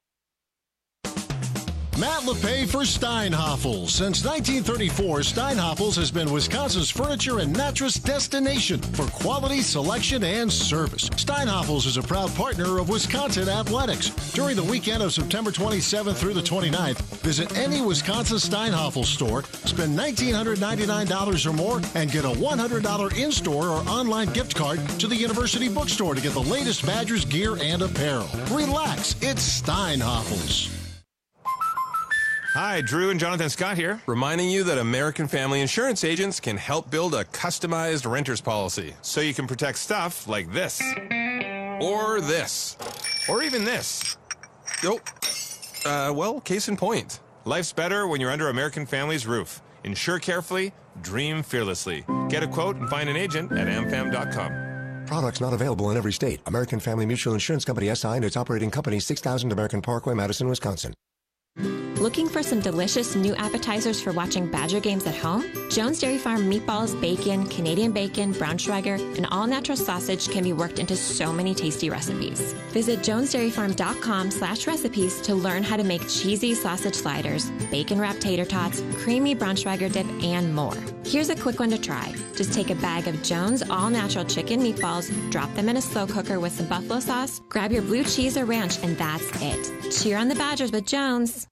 Matt LePay for Steinhoffels. Since nineteen thirty-four, Steinhoffels has been Wisconsin's furniture and mattress destination for quality, selection, and service. Steinhoffels is a proud partner of Wisconsin Athletics. During the weekend of September twenty-seventh through the twenty-ninth, visit any Wisconsin Steinhoffels store, spend one thousand nine hundred ninety-nine dollars or more, and get a one hundred dollars in-store or online gift card to the University Bookstore to get the latest Badgers gear and apparel. Relax, it's Steinhoffels. Hi, Drew and Jonathan Scott here, reminding you that American Family Insurance agents can help build a customized renter's policy so you can protect stuff like this, or this, or even this. Oh, uh, well, case in point. Life's better when you're under American Family's roof. Insure carefully, dream fearlessly. Get a quote and find an agent at am fam dot com. Products not available in every state. American Family Mutual Insurance Company S I and its operating company, six thousand American Parkway, Madison, Wisconsin. Looking for some delicious new appetizers for watching Badger games at home? Jones Dairy Farm meatballs, bacon, Canadian bacon, Braunschweiger, and all-natural sausage can be worked into so many tasty recipes. Visit jones dairy farm dot com slash recipes to learn how to make cheesy sausage sliders, bacon-wrapped tater tots, creamy Braunschweiger dip, and more. Here's a quick one to try. Just take a bag of Jones all-natural chicken meatballs, drop them in a slow cooker with some buffalo sauce, grab your blue cheese or ranch, and that's it. Cheer on the Badgers with Jones.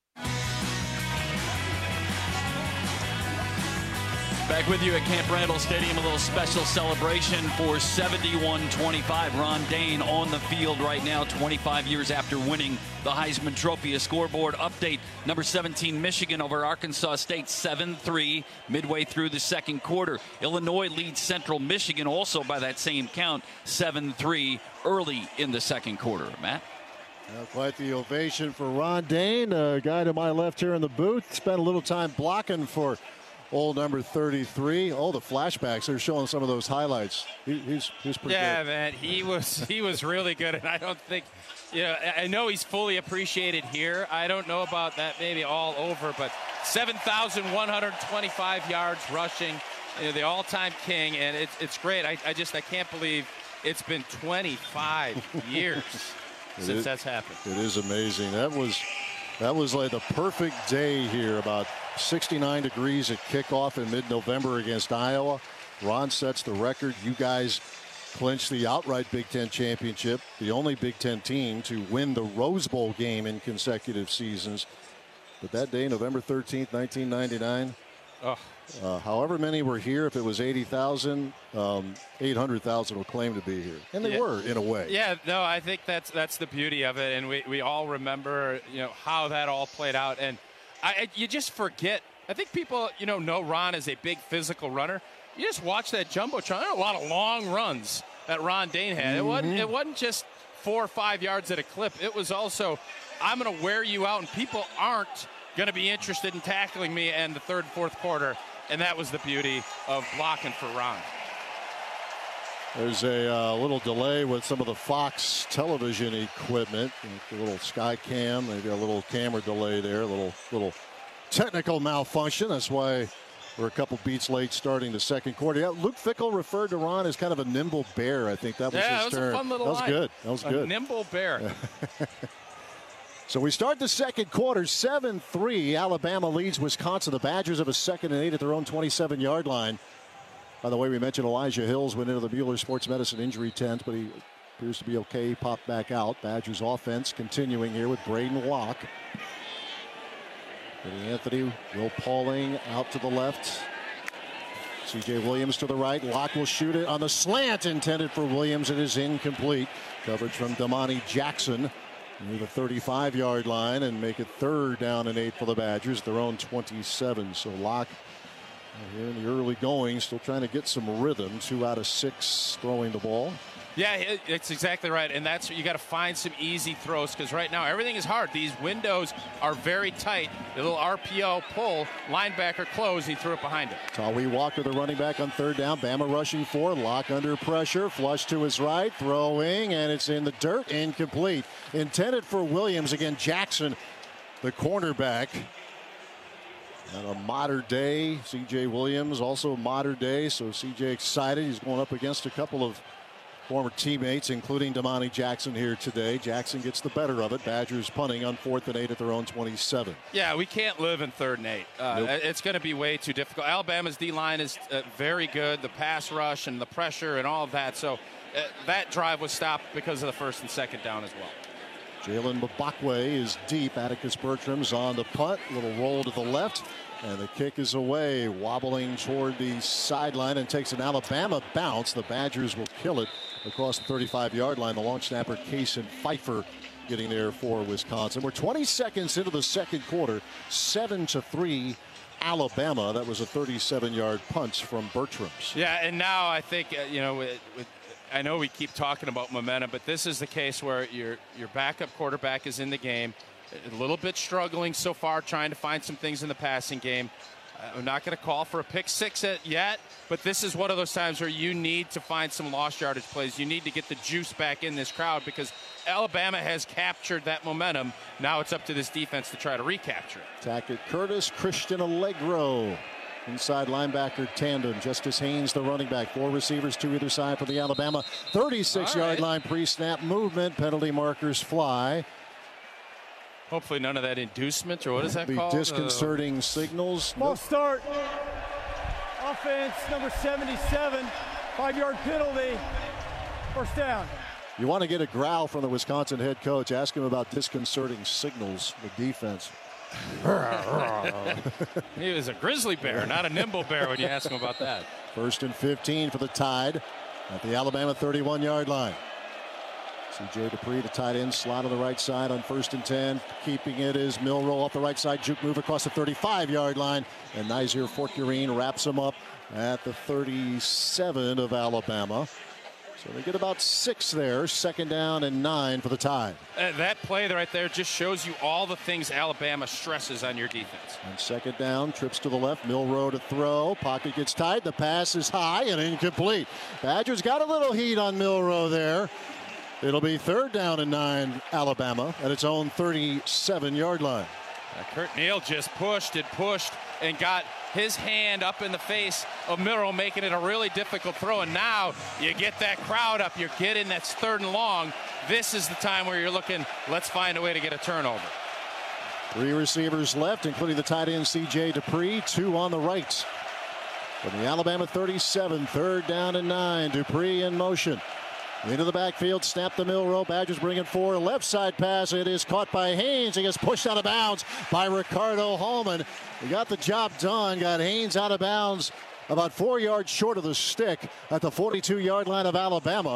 Back with you at Camp Randall Stadium, a little special celebration for seventy-one twenty-five. Ron Dayne on the field right now, twenty-five years after winning the Heisman Trophy. A scoreboard update, number seventeen, Michigan over Arkansas State, seven three, midway through the second quarter. Illinois leads Central Michigan also by that same count, seven three, early in the second quarter. Matt? Uh, quite the ovation for Ron Dayne, a guy to my left here in the booth. Spent a little time blocking for old number thirty-three. Oh, the flashbacks. They're showing some of those highlights. He, he's, he's pretty yeah, good. Yeah, man. He was, he was really good. And I don't think, you know, I know he's fully appreciated here. I don't know about that maybe all over, but seven thousand one hundred twenty-five yards rushing, you know, the all-time king. And it's, it's great. I, I just, I can't believe it's been twenty-five years since is, that's happened. It is amazing. That was, that was like the perfect day here. About sixty-nine degrees at kickoff in mid-November against Iowa. Ron sets the record. You guys clinched the outright Big Ten championship, the only Big Ten team to win the Rose Bowl game in consecutive seasons. But that day, November thirteenth, nineteen ninety-nine, oh. uh, however many were here, if it was eighty thousand, um, eight hundred thousand will claim to be here. And they yeah. were, in a way. Yeah, no, I think that's that's the beauty of it. And we, we all remember, you know, how that all played out. And I, you just forget. I think people, you know, know Ron as a big physical runner. You just watch that Jumbotron. A lot of long runs that Ron Dayne had. Mm-hmm. It wasn't. It wasn't just four or five yards at a clip. It was also, I'm going to wear you out, and people aren't going to be interested in tackling me in the third, fourth quarter. And that was the beauty of blocking for Ron. There's a uh, little delay with some of the Fox television equipment. A little sky cam, maybe a little camera delay there, a little little technical malfunction. That's why we're a couple beats late starting the second quarter. Yeah, Luke Fickell referred to Ron as kind of a nimble bear. I think that was yeah, his that was term. A fun little that was line. good. That was a good. Nimble bear. So we start the second quarter, seven three. Alabama leads Wisconsin. The Badgers have a second and eight at their own twenty-seven yard line. By the way, we mentioned Elijah Hills went into the Mueller Sports Medicine injury tent, but he appears to be okay. He popped back out. Badgers offense continuing here with Braden Locke. Eddie Anthony, Will Pauling out to the left. C J Williams to the right. Locke will shoot it on the slant intended for Williams. It is incomplete. Coverage from Damani Jackson. near the thirty-five-yard line and make it third down and eight for the Badgers, their own twenty-seven. So Locke here in the early going, still trying to get some rhythm. Two out of six throwing the ball. Yeah, it's exactly right, and that's you got to find some easy throws because right now everything is hard. These windows are very tight. A little R P O pull, linebacker close. He threw it behind him. Tawee Walker, the running back on third down. Bama rushing for. Locke under pressure. Flush to his right. Throwing, and it's in the dirt. Incomplete. Intended for Williams. Again, Jackson, the cornerback. And a modern day. C J Williams also modern day. So C J excited. He's going up against a couple of former teammates, including Damani Jackson here today. Jackson gets the better of it. Badgers punting on fourth and eight at their own twenty-seven. Yeah, we can't live in third and eight. Uh, Nope. It's going to be way too difficult. Alabama's D-line is uh, very good. The pass rush and the pressure and all of that. So uh, that drive was stopped because of the first and second down as well. Jalen Mbakwe is deep. Atticus Bertram's on the punt. Little roll to the left. And the kick is away, wobbling toward the sideline and takes an Alabama bounce. The Badgers will kill it across the thirty-five-yard line. The long snapper, Kason Pfeiffer, getting there for Wisconsin. We're twenty seconds into the second quarter, seven to three, Alabama. That was a thirty-seven-yard punch from Bertram's. Yeah, and now I think, uh, you know, with, with, I know we keep talking about momentum, but this is the case where your, your backup quarterback is in the game. A little bit struggling so far, trying to find some things in the passing game. I'm not going to call for a pick six yet, but this is one of those times where you need to find some lost yardage plays. You need to get the juice back in this crowd because Alabama has captured that momentum. Now it's up to this defense to try to recapture it. Tackett Curtis, Christian Allegro. Inside linebacker tandem. Justice Haynes, the running back. Four receivers, two either side for the Alabama thirty-six-yard right. line pre-snap movement. Penalty markers fly. Hopefully none of that inducement, or what is that Be called? disconcerting uh, signals. False start. Offense number seventy-seven. Five-yard penalty. First down. You want to get a growl from the Wisconsin head coach. Ask him about disconcerting signals, the defense. He was a grizzly bear, not a nimble bear when you ask him about that. First and fifteen for the Tide at the Alabama thirty-one-yard line. C J Dupree, the tight end, slot on the right side on first and ten. Keeping it is Milroe off the right side. Juke move across the thirty-five-yard line. And Nazir Fortune wraps him up at the thirty-seven of Alabama. So they get about six there. Second down and nine for the Tide. Uh, that play right there just shows you all the things Alabama stresses on your defense. And second down, trips to the left. Milroe to throw. Pocket gets tight. The pass is high and incomplete. Badgers got a little heat on Milroe there. It'll be third down and nine, Alabama, at its own thirty-seven-yard line. Uh, Kurt Neal just pushed and pushed and got his hand up in the face of Milroe, making it a really difficult throw. And now you get that crowd up. You're getting that's third and long. This is the time where you're looking, let's find a way to get a turnover. Three receivers left, including the tight end C J Dupree. Two on the right. From the Alabama thirty-seven, third down and nine. Dupree in motion. Into the backfield, snap the Milroe. Badgers bringing four. Left side pass. It is caught by Haynes. He gets pushed out of bounds by Ricardo Hallman. He got the job done. Got Haynes out of bounds about four yards short of the stick at the forty-two-yard line of Alabama.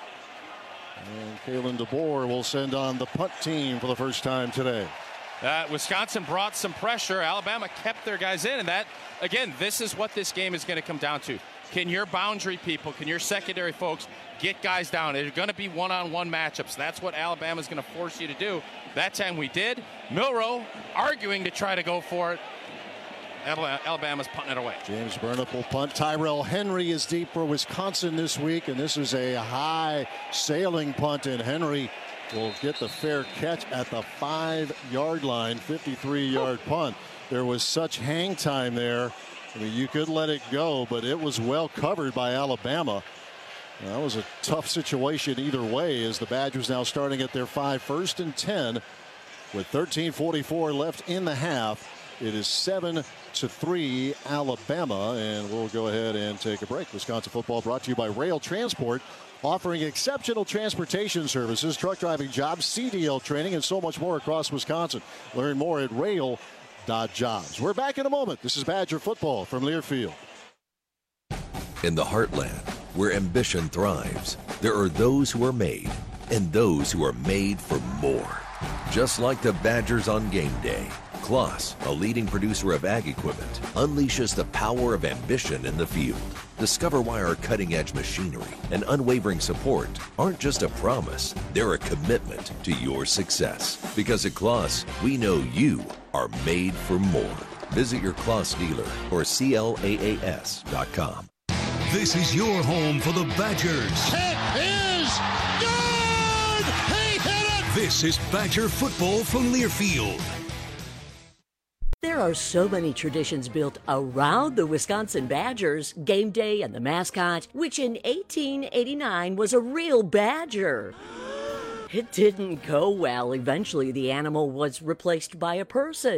And Kalen DeBoer will send on the punt team for the first time today. Uh, Wisconsin brought some pressure. Alabama kept their guys in. And that, again, this is what this game is going to come down to. Can your boundary people, can your secondary folks get guys down? They're going to be one-on-one matchups. That's what Alabama's going to force you to do. That time we did. Milroe arguing to try to go for it. Alabama's punting it away. James Burnip will punt. Tyrell Henry is deep for Wisconsin this week, and this is a high sailing punt, and Henry will get the fair catch at the five-yard line, fifty-three-yard punt. There was such hang time there. I mean, you could let it go, but it was well covered by Alabama. That was a tough situation either way, as the Badgers now starting at their five, first and ten with thirteen forty-four left in the half. It is seven to three Alabama, and we'll go ahead and take a break. Wisconsin football brought to you by Rail Transport, offering exceptional transportation services, truck driving jobs, C D L training, and so much more across Wisconsin. Learn more at rail dot jobs. We're back in a moment. This is Badger football from Learfield. In the heartland, where ambition thrives, there are those who are made and those who are made for more. just like the Badgers on game day. Kloss, a leading producer of ag equipment, unleashes the power of ambition in the field. Discover why our cutting-edge machinery and unwavering support aren't just a promise, they're a commitment to your success. Because at Kloss, we know you are made for more. Visit your Kloss dealer or C L A A S dot com. This is your home for the Badgers. It is good! He hit it! This is Badger football from Learfield. There are so many traditions built around the Wisconsin Badgers, game day and the mascot, which in eighteen eighty-nine was a real badger. It didn't go well. Eventually, the animal was replaced by a person.